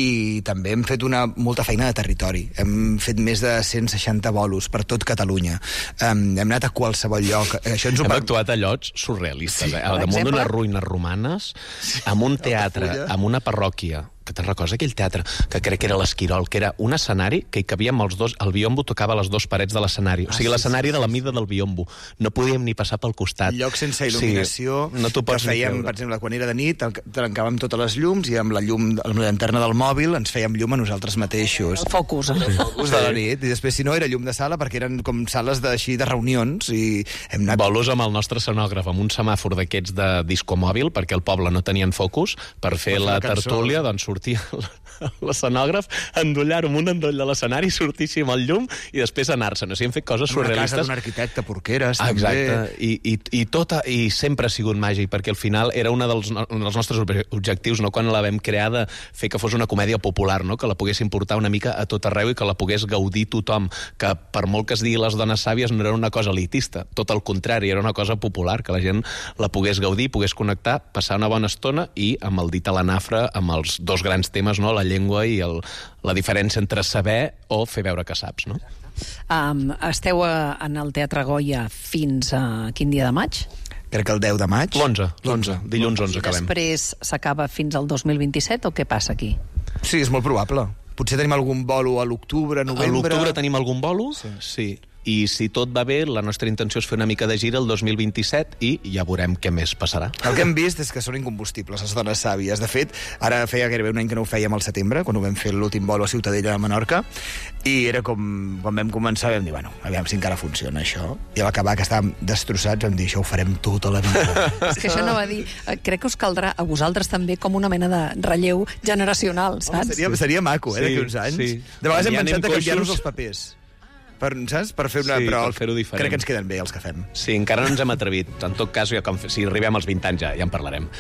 I també hem fet una molta feina de territori. Hem fet més de cent seixanta bolos per tot Catalunya. Um, hem anat a qualsevol lloc. Això ens ho hem per... actuat a llocs surrealistes, Sí, eh? Al damunt d'unes ruïnes romanes, amb un teatre, amb una parròquia, que te'n recordes aquell teatre, que crec que era l'Esquirol, que era un escenari que hi cabíem els dos, el biombo tocava les dues parets de l'escenari, ah, o sigui, sí, l'escenari sí, de la mida del biombo, no podíem ni passar pel costat. Lloc sense il·luminació, sí, no t'ho pots que fèiem, per exemple, quan era de nit, trencàvem totes les llums i amb la llum, amb la llanterna del mòbil ens fèiem llum a nosaltres mateixos. El focus. El focus de la nit, i després, si no, era llum de sala, perquè eren com sales d'així de reunions, i hem anat... Bolos amb el nostre escenògraf, amb un semàfor d'aquests de discomòbil, perquè el poble no tenien focus, per fer la, la tertúlia, doncs sortia l'escenògraf, endollar-ho amb un endoll de l'escenari, sortir així amb el llum i després anar-se'n. O sigui, hem fet coses surrealistes. Una casa d'un arquitecte, Porqueres, ah, també. Exacte, I, i, i, tota, i sempre ha sigut màgic, perquè al final era un dels, un dels nostres objectius, no? Quan la vam crear, de fer que fos una comèdia popular, no? Que la poguéssim portar una mica a tot arreu i que la pogués gaudir tothom, que per molt que es digui Les dones sàvies no era una cosa elitista, tot el contrari, era una cosa popular, que la gent la pogués gaudir, pogués connectar, passar una bona estona i amb el dit a la nafra, amb els dos grans temes, no? La llengua i el, la diferència entre saber o fer veure que saps, no? Um, esteu a, en el Teatre Goya fins a quin dia de maig? Crec que el deu de maig. L'onze, l'onze, dilluns onze acabem. I després s'acaba fins al dos mil vint-i-set o què passa aquí? Sí, és molt probable. Potser tenim algun bolo a l'octubre, novembre... A l'octubre tenim algun bolo? Sí. Sí. I si tot va bé, la nostra intenció és fer una mica de gira el dos mil vint-i-set i ja veurem què més passarà. El que hem vist és que són incombustibles, les dones sàvies. De fet, ara feia gairebé un any que no ho fèiem al setembre, quan ho vam fer l'últim bolo a Ciutadella de Menorca, i era com, quan vam començar, vam dir, bueno, aviam si encara funciona això. I a l'acabar, que estàvem destrossats, vam dir, això ho farem tota la vida. És que això no va dir... Crec que us caldrà a vosaltres també com una mena de relleu generacional, saps? Home, seria, seria maco, eh, sí, d'aquí uns anys. Sí. De vegades hem pensat de canviar-nos els papers. Per, saps? Per fer una... Sí, però per fer-ho diferent. Crec que ens queden bé els que fem. Sí, encara no ens hem atrevit. En tot cas, ja, com, si arribem als vint anys ja, ja en parlarem.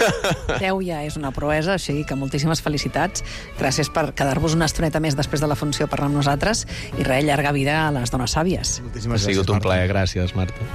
deu ja és una proesa, així que moltíssimes felicitats. Gràcies per quedar-vos una estoneta més després de la funció parlant amb nosaltres i res, llarga vida a les dones sàvies. Moltíssimes gràcies, Ha sigut un Marta. plaer, gràcies, Marta.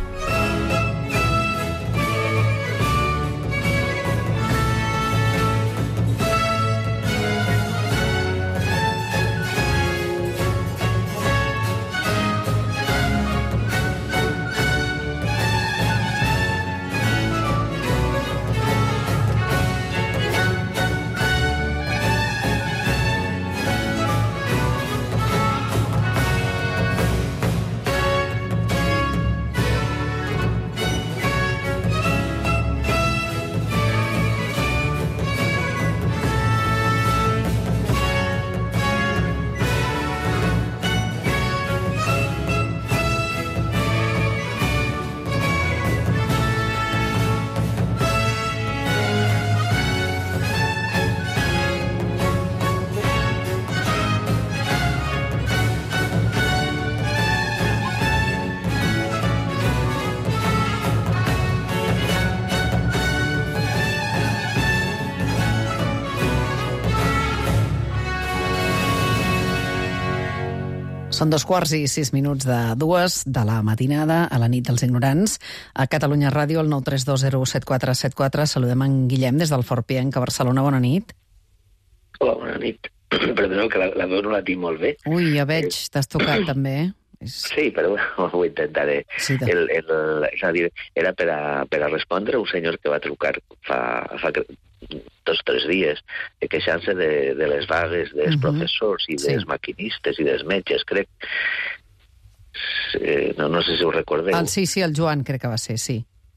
Són dos quarts i sis minuts de dues de la matinada a la nit dels ignorants. A Catalunya Ràdio, el nou tres dos zero set quatre set quatre. Saludem en Guillem des del Fort Pienc, a Barcelona. Bona nit. Hola, bona nit. Perdoneu, que la, la veu no la tinc molt bé. Ui, ja veig, t'has tocat també. Sí, però ho intentaré. Sí, de... el, el, és a dir, era per a, per a respondre un senyor que va trucar fa, fa dos o tres dies queixant-se de, de les vagues dels uh-huh. professors i dels sí. maquinistes i dels metges, crec. Eh, no, no sé si ho recordeu. El, sí, sí, el Joan crec que va ser, sí.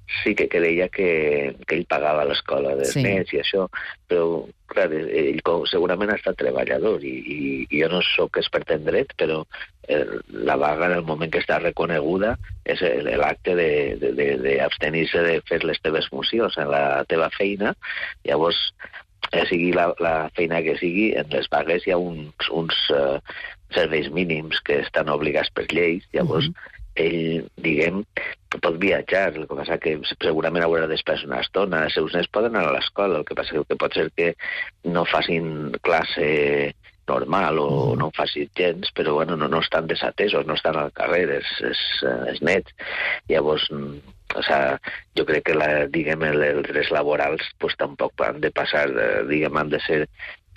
sí que, que deia que, que ell pagava l'escola dels Sí. nets i això, però clar, ell com- segurament ha estat treballador i, i, i jo no sóc expert en dret, però eh, la vaga en el moment que està reconeguda és el- l'acte de- de- de- d'abstenir-se de, de fer les teves funcions en la teva feina. Llavors, eh, sigui la, la feina que sigui, en les vagues hi ha uns, uns eh, serveis mínims que estan obligats per lleis. Llavors, ell, diguem, pot viatjar, el que passa que segurament haurà d'esperar una estona, els seus nens poden anar a l'escola, el que passa que pot ser que no facin classe normal o no ho facin gens, però bueno, no, no estan desatesos, no estan al carrer, els, els, els nets. Llavors, o sea, jo crec que la, diguem, el- els drets laborals pues, tampoc han de passar, eh, diguem, han de ser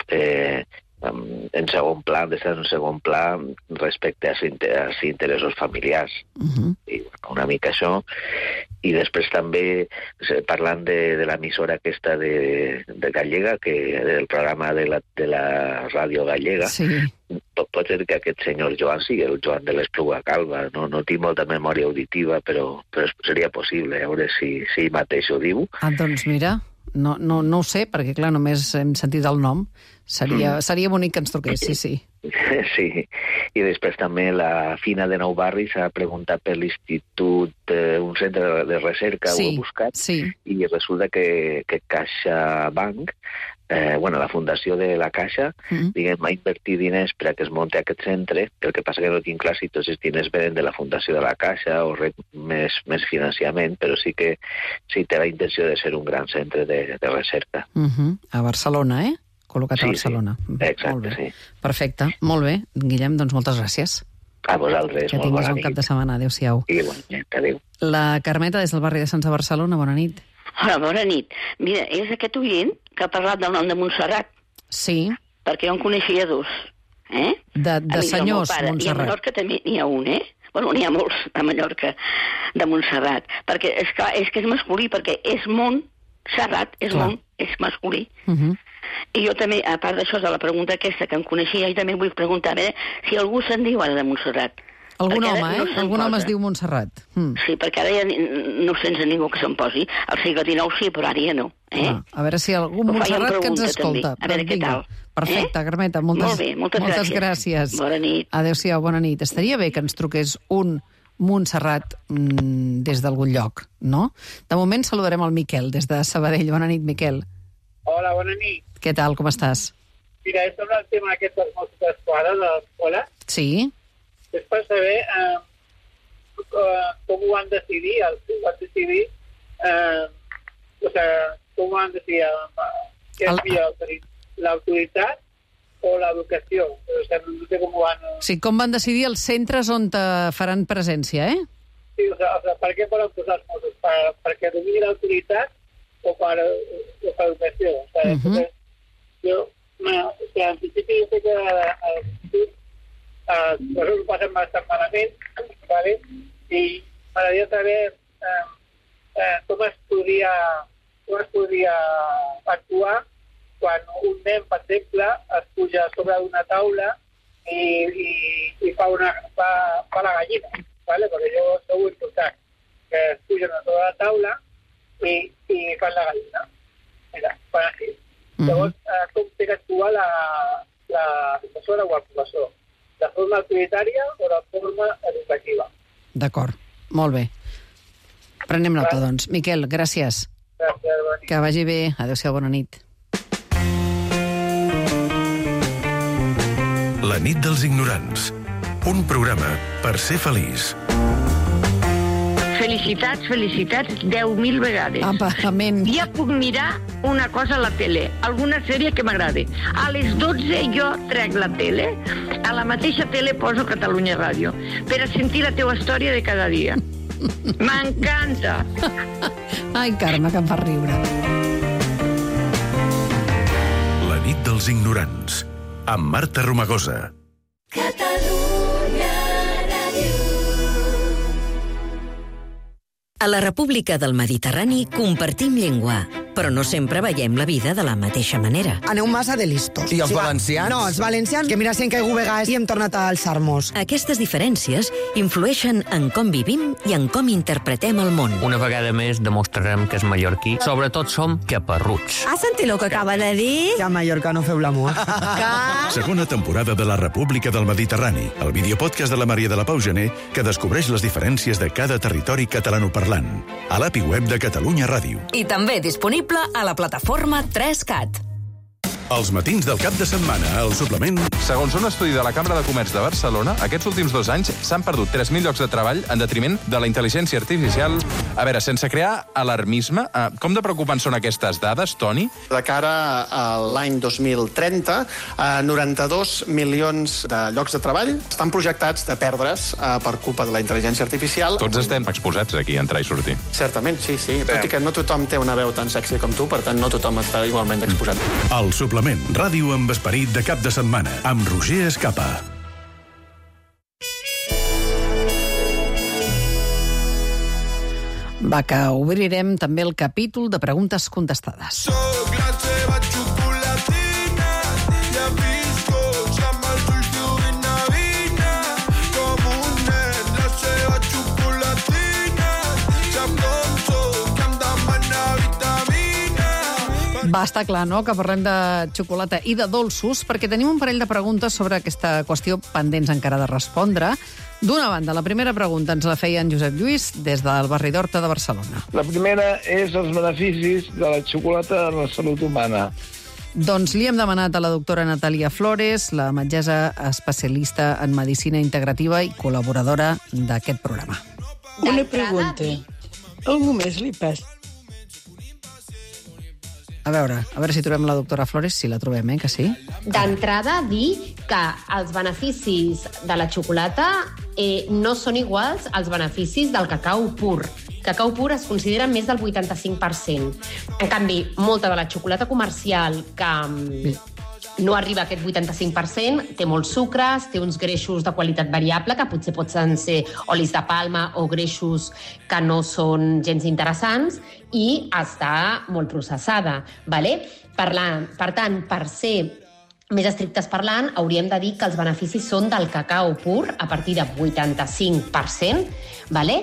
eh, en segon pla, han de ser en segon pla respecte als, inter als interessos familiars. Uh-huh. I una mica això. I després també, eh, parlant de, de l'emissora aquesta de, de Gallega, que del programa de la, de la ràdio gallega, Sí. pot, pot ser que aquest senyor Joan sigui el Joan de l'Espluga Calva. No, no tinc molta memòria auditiva, però, però seria possible, a veure si, si ell mateix ho diu. Ah, doncs mira, no, no, no ho sé, perquè clar, només hem sentit el nom. Seria, Mm. seria bonic que ens truqués, sí, sí. Sí, i després també la Fina de Nou Barris ha preguntat per l'Institut, eh, un centre de, de recerca, Sí, ho he buscat, sí. i resulta que, que CaixaBank, eh, bueno, la fundació de la Caixa, Mm. diguem, va invertir diners per a que es munti aquest centre, el que passa que no tinc clar si tots els diners venen de la fundació de la Caixa o rep més, més financiament, però sí que sí té la intenció de ser un gran centre de, de recerca. Uh-huh. A Barcelona, eh? Col·locat Sí, a sí. Barcelona. Exacte, Molt bé. sí. Perfecte, molt bé. Guillem, doncs moltes gràcies. A vosaltres, Que molt tinguis bona un cap nit. de setmana. Adéu-siau. Igualment, adéu. La Carmeta, des del barri de Sants de Barcelona, bona nit. Hola, bona nit. Mira, és aquest oient que ha parlat del nom de Montserrat. Sí. Perquè jo en coneixia dos. Eh? De, de Amics del meu senyors, pare. I a Montserrat. Mallorca també n'hi ha un, eh? Bueno, n'hi ha molts a Mallorca de Montserrat. Perquè, és clar, és que és masculí, perquè és Montserrat, és Clar. Mont, és masculí. Uh -huh. I jo també, a part d'això, de la pregunta aquesta que em coneixia, jo també vull preguntar, a veure, si algú se'n diu ara de Montserrat. Algun Perquè ara home, eh? no se'n Algun home posa. es diu Montserrat. Mm. Sí, perquè ara ja ni- no sents a ningú que se'n posi. Al segle dinou sí, però ara ja no. Eh? Ah, a veure si algun Ho feia en Montserrat que ens pregunta, escolta. també. A veure Doncs què vinga. tal. Perfecte, Eh? Carmeta, moltes, Molt bé, moltes moltes gràcies. gràcies. Bona nit. Adéu-siau, bona nit. Estaria bé que ens truqués un Montserrat mm, des d'algun lloc, no? De moment saludarem el Miquel, des de Sabadell. Bona nit, Miquel. Hola, bona nit. Què tal, com estàs? Mira, és sobre el tema aquest dels Mossos d'Esquadra de l'escola. Sí? És per saber eh, eh, com ho van decidir, els que ho van decidir, eh, o sea, com ho van decidir, eh, què El- havia l'autoritat o l'educació. O sea, no sé com ho van... Sí, com van decidir els centres on te faran presència, eh? Sí, o sea, o sea, per què volen posar els Mossos? Per, perquè domini l'autoritat o per, o per educació? O sea, Mhm. entonces, jo, bueno, o sea, en principi jo sé que a l'institut eh, pues ho passen bastant malament, ¿vale? I m'agradaria saber eh, eh, com es podria com es podria actuar quan un nen, per exemple, es puja sobre d'una taula i, i, i fa, una, fa, fa la gallina, ¿vale? Perquè jo això ho he portat, que es pugen a sobre la taula i, i fan la gallina. Mira, fan així. Llavors, eh, com té que actuar la, la professora o el professor? De forma autoritària o de forma educativa? D'acord, molt bé. Prenem nota, doncs. Miquel, gràcies. Gràcies, bona nit. Que vagi bé. Adéu-siau, bona nit. La nit dels ignorants. Un programa per ser feliç. Felicitats, felicitats, deu mil vegades. Apa, amén. Ja puc mirar una cosa a la tele, alguna sèrie que m'agradi. A les dotze jo trec la tele, a la mateixa tele poso Catalunya Ràdio, per a sentir la teua història de cada dia. M'encanta. Ai, Carme, que em fa riure. La nit dels ignorants. Amb Marta Romagosa. Catalunya Ràdio. A la República del Mediterrani compartim llengua. però no sempre veiem la vida de la mateixa manera. Aneu massa de listos. I els valencians? No, els valencians, que mira si han caigut vegades i hem tornat a alçar-nos. Aquestes diferències influeixen en com vivim i en com interpretem el món. Una vegada més demostrarem que és mallorquí. Sobretot som caparruts. Has sentit el que acaba de dir? Que a Mallorca no feu l'amor. Segona temporada de la República del Mediterrani, el videopodcast de la Maria de la Pau Gené, que descobreix les diferències de cada territori catalanoparlant. A l'A P I web de Catalunya Ràdio. I també disponible a la plataforma tres cat. Els matins del cap de setmana, al suplement... Segons un estudi de la Cambra de Comerç de Barcelona, aquests últims dos anys s'han perdut tres mil llocs de treball en detriment de la intel·ligència artificial. A veure, sense crear alarmisme, eh, com de preocupants són aquestes dades, Toni? De cara a l'any dos mil trenta, eh, noranta-dos milions de llocs de treball estan projectats de perdre's eh, per culpa de la intel·ligència artificial. Tots estem exposats aquí, a entrar i sortir. Certament, sí, sí. Tot i que no tothom té una veu tan sexy com tu, per tant, no tothom està igualment exposat. El suplement. Ràdio amb esperit de cap de setmana, amb Roger Escapa. Va, que obrirem també el capítol de preguntes contestades. Soc la teva xocolatina, ja visco, amb els ulls d'ovina, com un nen, la seva xocolatina, sap com soc, em demana vitamina. Va estar clar, no?, que parlem de xocolata i de dolços, perquè tenim un parell de preguntes sobre aquesta qüestió pendents encara de respondre. D'una banda, la primera pregunta ens la feia en Josep Lluís des del barri d'Horta de Barcelona. La primera és els beneficis de la xocolata en la salut humana. Doncs li hem demanat a la doctora Natàlia Flores, la metgessa especialista en medicina integrativa i col·laboradora d'aquest programa. Una pregunta. Algú més li passa? A veure, a veure si trobem la doctora Flores, si la trobem, eh, que sí? D'entrada, dir que els beneficis de la xocolata eh, no són iguals als beneficis del cacau pur. Cacau pur es considera més del vuitanta-cinc per cent. En canvi, molta de la xocolata comercial que no arriba a aquest vuitanta-cinc per cent, té molts sucres, té uns greixos de qualitat variable, que potser poden ser olis de palma o greixos que no són gens interessants, i està molt processada. Vale? Parlant, per tant, per ser més estrictes parlant, hauríem de dir que els beneficis són del cacau pur a partir de vuitanta-cinc per cent, vale?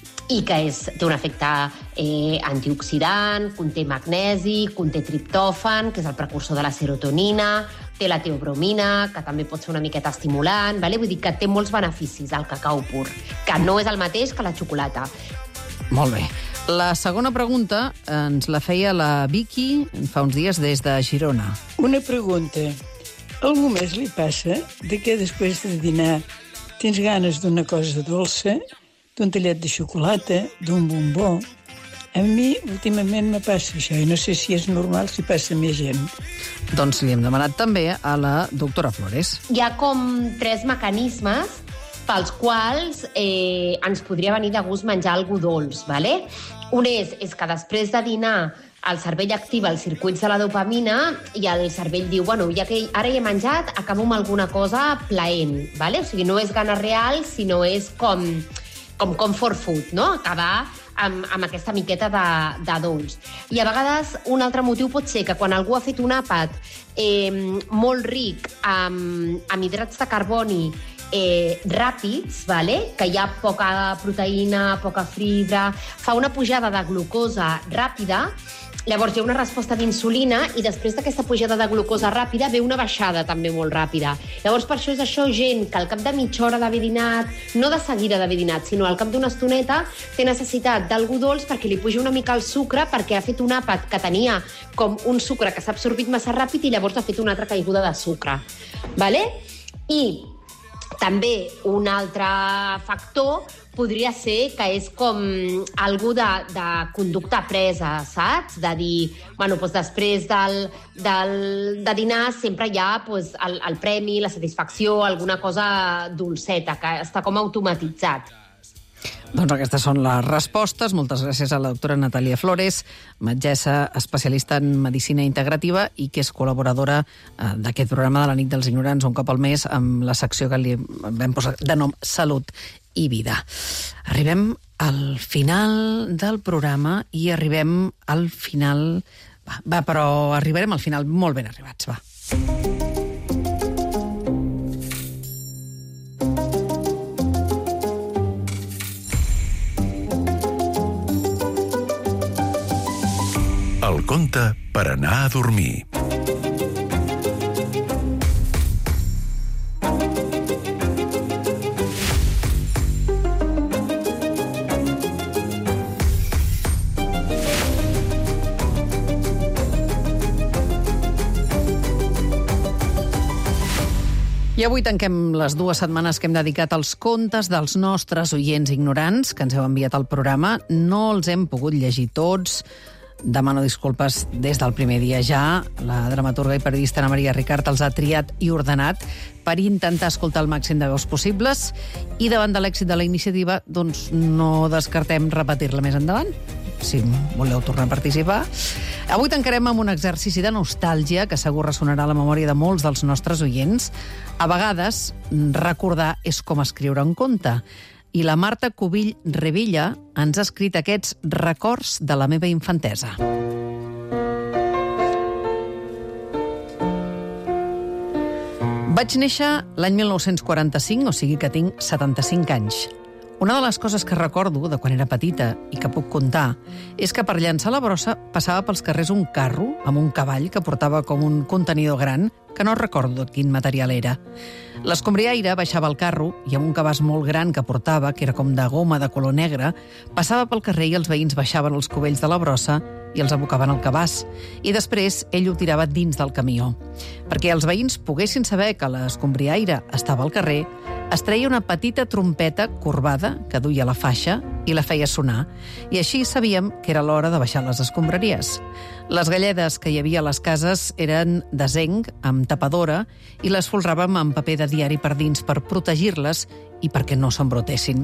I que és, té un efecte eh, antioxidant, conté magnesi, conté triptòfan, que és el precursor de la serotonina, té la teobromina, que també pot ser una miqueta estimulant, vale? Vull dir que té molts beneficis el cacau pur, que no és el mateix que la xocolata. Molt bé. La segona pregunta ens la feia la Vicky fa uns dies des de Girona. Una pregunta. Algú més li passa de que després de dinar tens ganes d'una cosa dolça, d'un tallet de xocolata, d'un bombó? A mi, últimament, me passa això, i no sé si és normal, si passa més gent. Doncs li hem demanat també a la doctora Flores. Hi ha com tres mecanismes pels quals eh, ens podria venir de gust menjar algú dolç, ¿vale? Un és, és que després de dinar el cervell activa els circuits de la dopamina i el cervell diu, bueno, ja que ara hi he menjat, acabo amb alguna cosa plaent, ¿vale? O sigui, no és gana real, sinó és com... com comfort food, no? Acabar amb, amb aquesta miqueta de, de dolç. I a vegades un altre motiu pot ser que quan algú ha fet un àpat eh, molt ric amb, amb hidrats de carboni eh, ràpids, vale? Que hi ha poca proteïna, poca fibra, fa una pujada de glucosa ràpida. Llavors hi ha una resposta d'insulina i després d'aquesta pujada de glucosa ràpida ve una baixada també molt ràpida. Llavors per això és això gent que al cap de mitja hora d'haver dinat, no de seguida d'haver dinat, sinó al cap d'una estoneta, té necessitat d'algú dolç perquè li pugi una mica el sucre, perquè ha fet un àpat que tenia com un sucre que s'ha absorbit massa ràpid i llavors ha fet una altra caiguda de sucre. Vale? I també un altre factor podria ser que és com algú de, de conducta presa, saps? De dir, bueno, doncs després del, del, de dinar sempre hi ha doncs, el, el premi, la satisfacció, alguna cosa dolceta, que està com automatitzat. Doncs aquestes són les respostes. Moltes gràcies a la doctora Natàlia Flores, metgessa especialista en medicina integrativa i que és col·laboradora eh, d'aquest programa de la nit dels ignorants un cop al mes amb la secció que li vam posar de nom Salut i Vida. Arribem al final del programa i arribem al final... Va, va però arribarem al final molt ben arribats, va. El conte per anar a dormir. I avui tanquem les dues setmanes que hem dedicat als contes dels nostres oients ignorants que ens heu enviat al programa. No els hem pogut llegir tots. Demano disculpes des del primer dia ja. La dramaturga i periodista Ana Maria Ricart els ha triat i ordenat per intentar escoltar el màxim de veus possibles i davant de l'èxit de la iniciativa doncs no descartem repetir-la més endavant, si voleu tornar a participar. Avui tancarem amb un exercici de nostàlgia que segur ressonarà a la memòria de molts dels nostres oients. A vegades, recordar és com escriure un conte. I la Marta Cubill Revilla ens ha escrit aquests records de la meva infantesa. Vaig néixer l'any mil nou-cents quaranta-cinc, o sigui que tinc setanta-cinc anys. Una de les coses que recordo de quan era petita i que puc contar és que per llançar la brossa passava pels carrers un carro amb un cavall que portava com un contenidor gran que no recordo quin material era. L'escombriaire baixava el carro i amb un cabàs molt gran que portava, que era com de goma de color negre, passava pel carrer i els veïns baixaven els cubells de la brossa i els abocaven al cabàs. I després ell ho tirava dins del camió. Perquè els veïns poguessin saber que l'escombriaire estava al carrer, es treia una petita trompeta corbada que duia la faixa i la feia sonar. I així sabíem que era l'hora de baixar les escombraries. Les galledes que hi havia a les cases eren de zinc, amb tapadora, i les folràvem amb paper de diari per dins per protegir-les i perquè no s'embrotessin.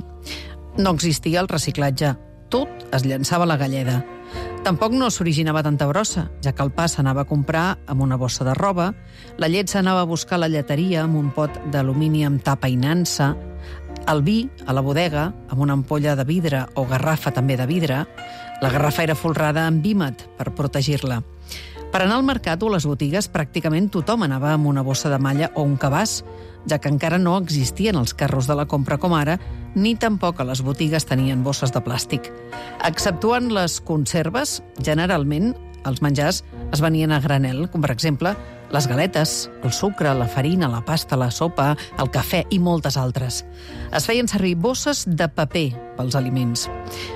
No existia el reciclatge. Tot es llançava a la galleda. Tampoc no s'originava tanta brossa, ja que el pa s'anava a comprar amb una bossa de roba, la llet s'anava a buscar a la lleteria amb un pot d'alumini amb tapa i nansa, el vi a la bodega amb una ampolla de vidre o garrafa també de vidre, la garrafa era folrada amb vímet per protegir-la. Per anar al mercat o a les botigues pràcticament tothom anava amb una bossa de malla o un cabàs, ja que encara no existien els carros de la compra com ara, ni tampoc a les botigues tenien bosses de plàstic. Exceptuant les conserves, generalment els menjars es venien a granel, com per exemple les galetes, el sucre, la farina, la pasta, la sopa, el cafè i moltes altres. Es feien servir bosses de paper pels aliments.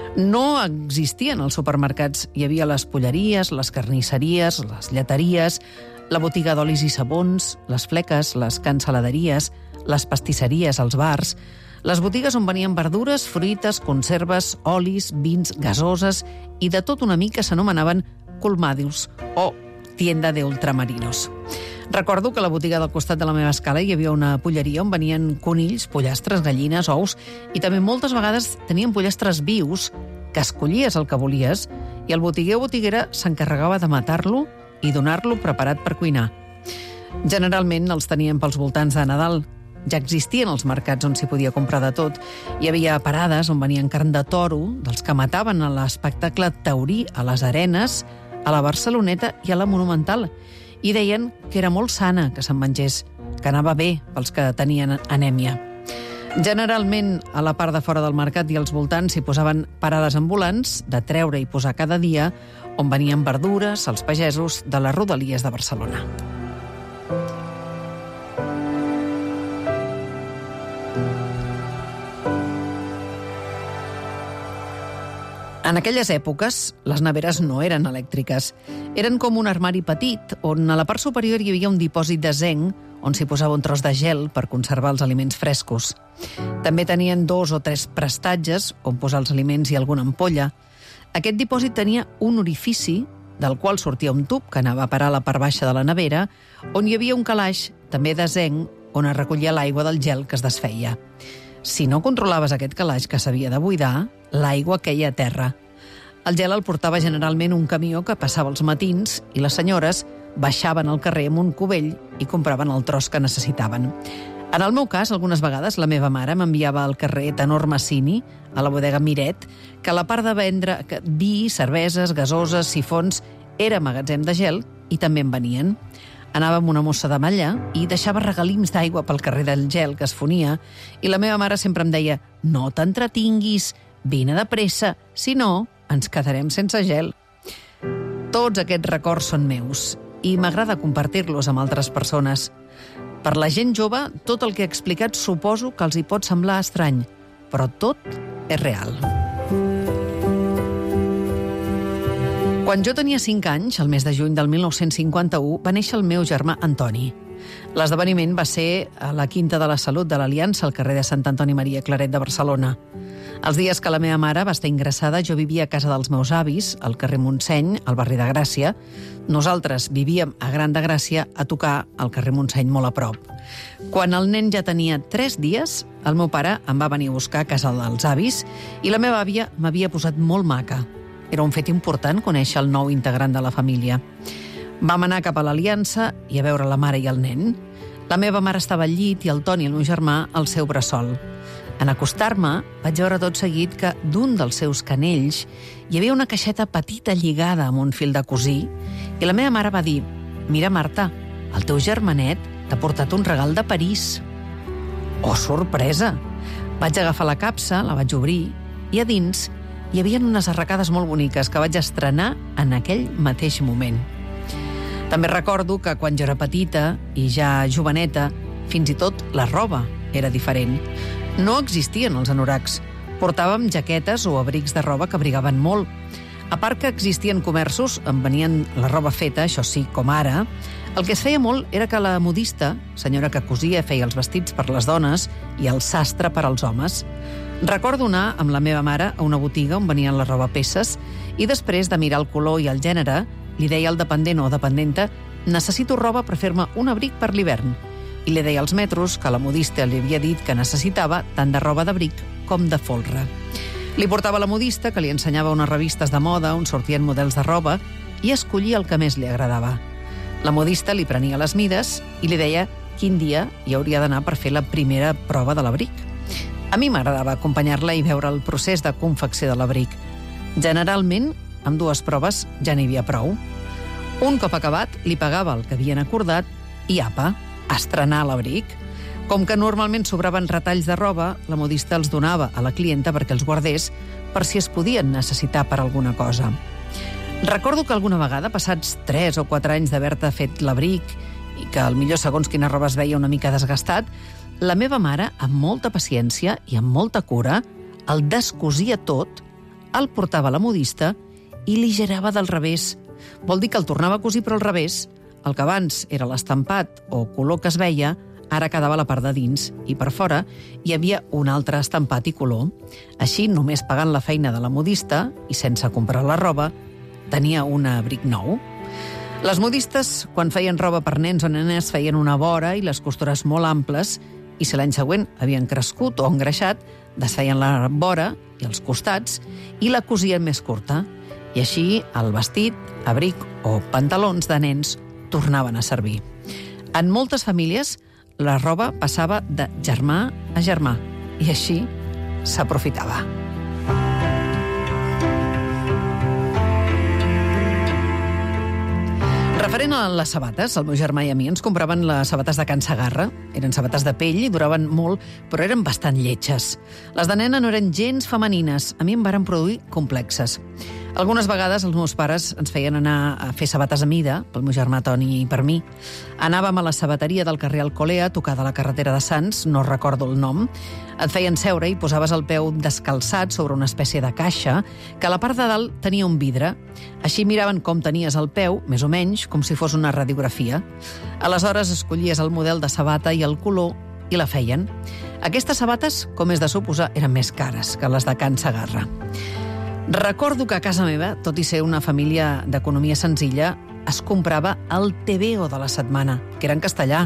No existien als supermercats. Hi havia les polleries, les carnisseries, les lleteries, la botiga d'olis i sabons, les fleques, les cansaladeries, les pastisseries, els bars, les botigues on venien verdures, fruites, conserves, olis, vins, gasoses i de tot una mica s'anomenaven colmadius o tienda de ultramarinos. Recordo que a la botiga del costat de la meva escala hi havia una polleria on venien conills, pollastres, gallines, ous i també moltes vegades tenien pollastres vius que escollies el que volies i el botiguer o botiguera s'encarregava de matar-lo i donar-lo preparat per cuinar. Generalment els tenien pels voltants de Nadal. Ja existien els mercats on s'hi podia comprar de tot. Hi havia parades on venien carn de toro, dels que mataven a l'espectacle taurí a les Arenes, a la Barceloneta i a la Monumental. I deien que era molt sana que se'n mengés, que anava bé pels que tenien anèmia. Generalment, a la part de fora del mercat i als voltants s'hi posaven parades ambulants de treure i posar cada dia on venien verdures als pagesos de les rodalies de Barcelona. En aquelles èpoques, les neveres no eren elèctriques. Eren com un armari petit, on a la part superior hi havia un dipòsit de zinc, on s'hi posava un tros de gel per conservar els aliments frescos. També tenien dos o tres prestatges, on posar els aliments i alguna ampolla. Aquest dipòsit tenia un orifici, del qual sortia un tub que anava a parar a la part baixa de la nevera, on hi havia un calaix, també de zinc, on es recollia l'aigua del gel que es desfeia. Si no controlaves aquest calaix que s'havia de buidar, l'aigua queia a terra. El gel el portava generalment un camió que passava els matins i les senyores baixaven al carrer amb un cubell i compraven el tros que necessitaven. En el meu cas, algunes vegades, la meva mare m'enviava al carrer Tenor Massini, a la bodega Miret, que a la part de vendre vi, cerveses, gasoses, sifons, era magatzem de gel i també en venien. Anava amb una mossa de malla i deixava regalims d'aigua pel carrer del gel que es fonia i la meva mare sempre em deia «No t'entretinguis, vine de pressa, si no, ens quedarem sense gel». Tots aquests records són meus i m'agrada compartir-los amb altres persones. Per la gent jove, tot el que he explicat suposo que els hi pot semblar estrany, però tot és real. Quan jo tenia cinc anys, el mes de juny del mil nou-cents cinquanta-u, va néixer el meu germà Antoni. L'esdeveniment va ser a la Quinta de la Salut de l'Aliança, al carrer de Sant Antoni Maria Claret de Barcelona. Els dies que la meva mare va estar ingressada, jo vivia a casa dels meus avis, al carrer Montseny, al barri de Gràcia. Nosaltres vivíem a Gran de Gràcia, a tocar al carrer Montseny, molt a prop. Quan el nen ja tenia tres dies, el meu pare em va venir a buscar a casa dels avis i la meva àvia m'havia posat molt maca. Era un fet important conèixer el nou integrant de la família. Vam anar cap a l'Aliança i a veure la mare i el nen. La meva mare estava al llit i el Toni, el meu germà, al seu bressol. En acostar-me, vaig veure tot seguit que d'un dels seus canells hi havia una caixeta petita lligada amb un fil de cosir i la meva mare va dir «Mira, Marta, el teu germanet t'ha portat un regal de París». Oh, sorpresa! Vaig agafar la capsa, la vaig obrir i a dins hi havia unes arracades molt boniques que vaig estrenar en aquell mateix moment. També recordo que quan jo era petita i ja joveneta, fins i tot la roba era diferent. No existien els anoracs. Portàvem jaquetes o abrics de roba que abrigaven molt. A part que existien comerços on venien la roba feta, això sí, com ara, el que es feia molt era que la modista, senyora que cosia, feia els vestits per les dones i el sastre per als homes. Recordo anar amb la meva mare a una botiga on venien la roba peces i després de mirar el color i el gènere, li deia al dependent o dependenta «Necessito roba per fer-me un abric per l'hivern». I li deia als metros que la modista li havia dit que necessitava tant de roba d'abric com de folre. Li portava la modista, que li ensenyava unes revistes de moda on sortien models de roba i escollia el que més li agradava. La modista li prenia les mides i li deia quin dia hi hauria d'anar per fer la primera prova de l'abric. A mi m'agradava acompanyar-la i veure el procés de confecció de l'abric. Generalment, amb dues proves ja n'hi havia prou. Un cop acabat, li pagava el que havien acordat i apa, estrenar l'abric. Com que normalment sobraven retalls de roba, la modista els donava a la clienta perquè els guardés per si es podien necessitar per alguna cosa. Recordo que alguna vegada, passats tres o quatre anys d'haver-te fet l'abric i que potser segons quina roba es veia una mica desgastat, la meva mare, amb molta paciència i amb molta cura, el descosia tot, el portava a la modista i li girava del revés. Vol dir que el tornava a cosir però al revés. El que abans era l'estampat o color que es veia, ara quedava la part de dins i per fora hi havia un altre estampat i color. Així, només pagant la feina de la modista i sense comprar la roba, tenia un abric nou. Les modistes, quan feien roba per nens o nenes, feien una vora i les costures molt amples i si l'any següent havien crescut o engreixat, desfeien la vora i els costats i la cosien més curta. I així el vestit, abric o pantalons de nens tornaven a servir. En moltes famílies, la roba passava de germà a germà i així s'aprofitava. Referent a les sabates, el meu germà i a mi ens compraven les sabates de Can Segarra. Eren sabates de pell i duraven molt, però eren bastant lletges. Les de nena no eren gens femenines. A mi em varen produir complexes. Algunes vegades els meus pares ens feien anar a fer sabates a mida, pel meu germà Toni i per mi. Anàvem a la sabateria del carrer Alcolea, tocada a la carretera de Sants, no recordo el nom. Et feien seure i posaves el peu descalçat sobre una espècie de caixa que a la part de dalt tenia un vidre. Així miraven com tenies el peu, més o menys, com si fos una radiografia. Aleshores escollies el model de sabata i el color i la feien. Aquestes sabates, com és de suposar, eren més cares que les de Can Segarra. Recordo que a casa meva, tot i ser una família d'economia senzilla, es comprava el tebeo de la setmana, que era en castellà.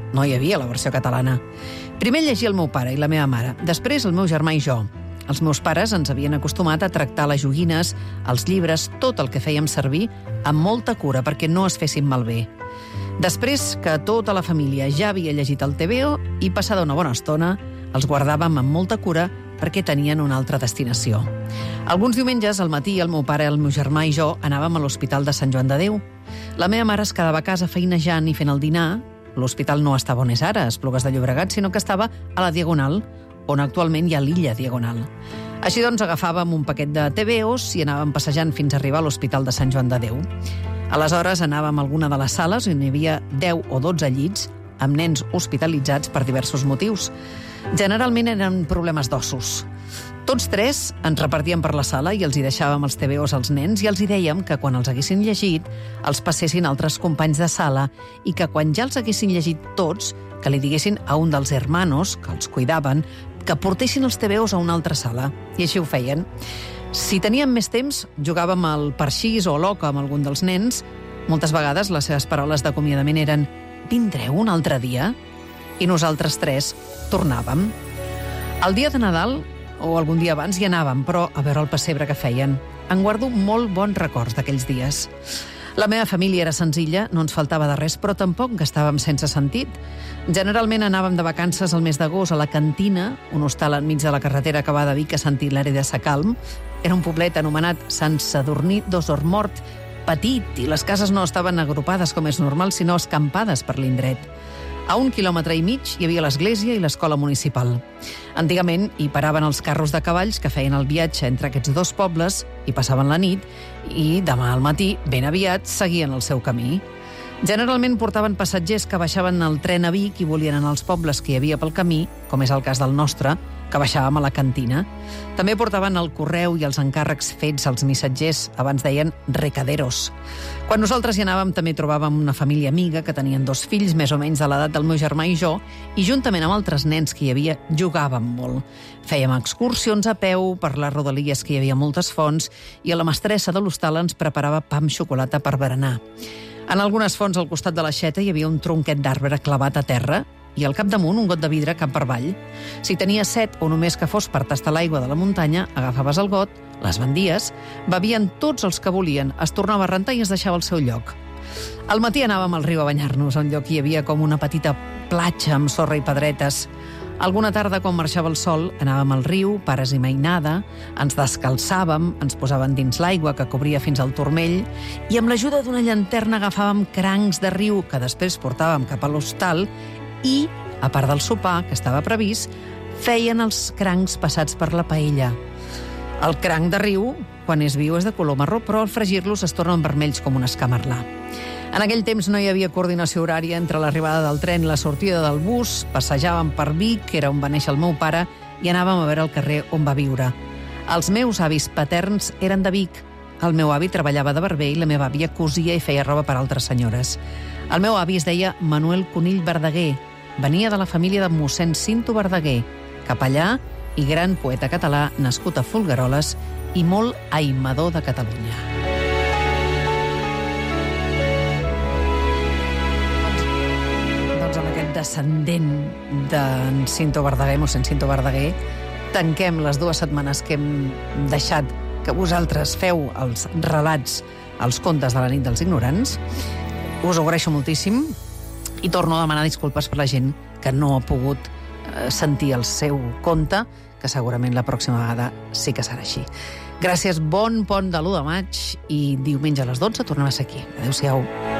no hi havia la versió catalana. Primer llegia el meu pare i la meva mare, després el meu germà i jo. Els meus pares ens havien acostumat a tractar les joguines, els llibres, tot el que fèiem servir, amb molta cura perquè no es fessin malbé. Després que tota la família ja havia llegit el T V O i passada una bona estona, els guardàvem amb molta cura perquè tenien una altra destinació. Alguns diumenges al matí el meu pare, el meu germà i jo anàvem a l'Hospital de Sant Joan de Déu. La meva mare es quedava a casa feinejant i fent el dinar. L'hospital no estava on és ara, a Esplugues de Llobregat, sinó que estava a la Diagonal, on actualment hi ha l'illa Diagonal. Així doncs agafàvem un paquet de T V Os i anàvem passejant fins a arribar a l'Hospital de Sant Joan de Déu. Aleshores anàvem a alguna de les sales on hi havia deu o dotze llits amb nens hospitalitzats per diversos motius. Generalment eren problemes d'ossos. Tots tres ens repartíem per la sala i els hi deixàvem els T V Os als nens i els hi dèiem que quan els haguessin llegit els passessin altres companys de sala i que quan ja els haguessin llegit tots, que li diguessin a un dels hermanos, que els cuidaven, que portessin els T V Os a una altra sala. I així ho feien. Si teníem més temps, jugàvem al parxís o l'oca amb algun dels nens. Moltes vegades les seves paraules d'acomiadament eren «Vindreu un altre dia?» I nosaltres tres tornàvem. El dia de Nadal, o algun dia abans, hi anàvem, però a veure el pessebre que feien. En guardo molt bons records d'aquells dies. La meva família era senzilla, no ens faltava de res, però tampoc gastàvem sense sentit. Generalment anàvem de vacances al mes d'agost a la Cantina, un hostal enmig de la carretera que va de Vic a Sant Hilari de Sacalm. Era un poblet anomenat Sant Sadurní d'Osormort, petit, i les cases no estaven agrupades com és normal, sinó escampades per l'indret. A un quilòmetre i mig hi havia l'església i l'escola municipal. Antigament hi paraven els carros de cavalls que feien el viatge entre aquests dos pobles, hi passaven la nit i demà al matí, ben aviat, seguien el seu camí. Generalment portaven passatgers que baixaven el tren a Vic i volien anar als pobles que hi havia pel camí, com és el cas del nostre, que baixàvem a la Cantina. També portaven el correu i els encàrrecs fets als missatgers, abans deien recaderos. Quan nosaltres hi anàvem també trobàvem una família amiga que tenien dos fills més o menys de l'edat del meu germà i jo, i juntament amb altres nens que hi havia jugàvem molt. Fèiem excursions a peu per les rodalies que hi havia moltes fonts i a la mestressa de l'hostal ens preparava pa amb xocolata per berenar. En algunes fonts al costat de l'aixeta hi havia un tronquet d'arbre clavat a terra i al capdamunt un got de vidre cap per avall. Si tenies set o només que fos per tastar l'aigua de la muntanya, agafaves el got, les bendies, bevien tots els que volien, es tornava a rentar i es deixava al seu lloc. Al matí anàvem al riu a banyar-nos, on lloc hi havia com una petita platja amb sorra i pedretes. Alguna tarda, quan marxava el sol, anàvem al riu, pares i mainada, ens descalçàvem, ens posaven dins l'aigua que cobria fins al turmell i amb l'ajuda d'una llanterna agafàvem crancs de riu que després portàvem cap a l'hostal i, a part del sopar, que estava previst, feien els crancs passats per la paella. El cranc de riu, quan és viu, és de color marró, però al fregir-los es tornen vermells com un escamarlà. En aquell temps no hi havia coordinació horària entre l'arribada del tren i la sortida del bus, passejàvem per Vic, que era on va néixer el meu pare, i anàvem a veure el carrer on va viure. Els meus avis paterns eren de Vic. El meu avi treballava de barber i la meva àvia cosia i feia roba per altres senyores. El meu avi es deia Manuel Conill Verdaguer. Venia de la família de mossèn Cinto Verdaguer, capellà i gran poeta català nascut a Folgueroles i molt aimador de Catalunya. Doncs amb aquest descendent d'en Cinto Verdaguer, mossèn Cinto Verdaguer, tanquem les dues setmanes que hem deixat que vosaltres feu els relats, els contes de la nit dels ignorants. Us ho agraeixo moltíssim i torno a demanar disculpes per la gent que no ha pogut eh, sentir el seu conte, que segurament la pròxima vegada sí que serà així. Gràcies, bon pont de l'u de maig i diumenge a les dotze tornem a ser aquí. Adéu-siau.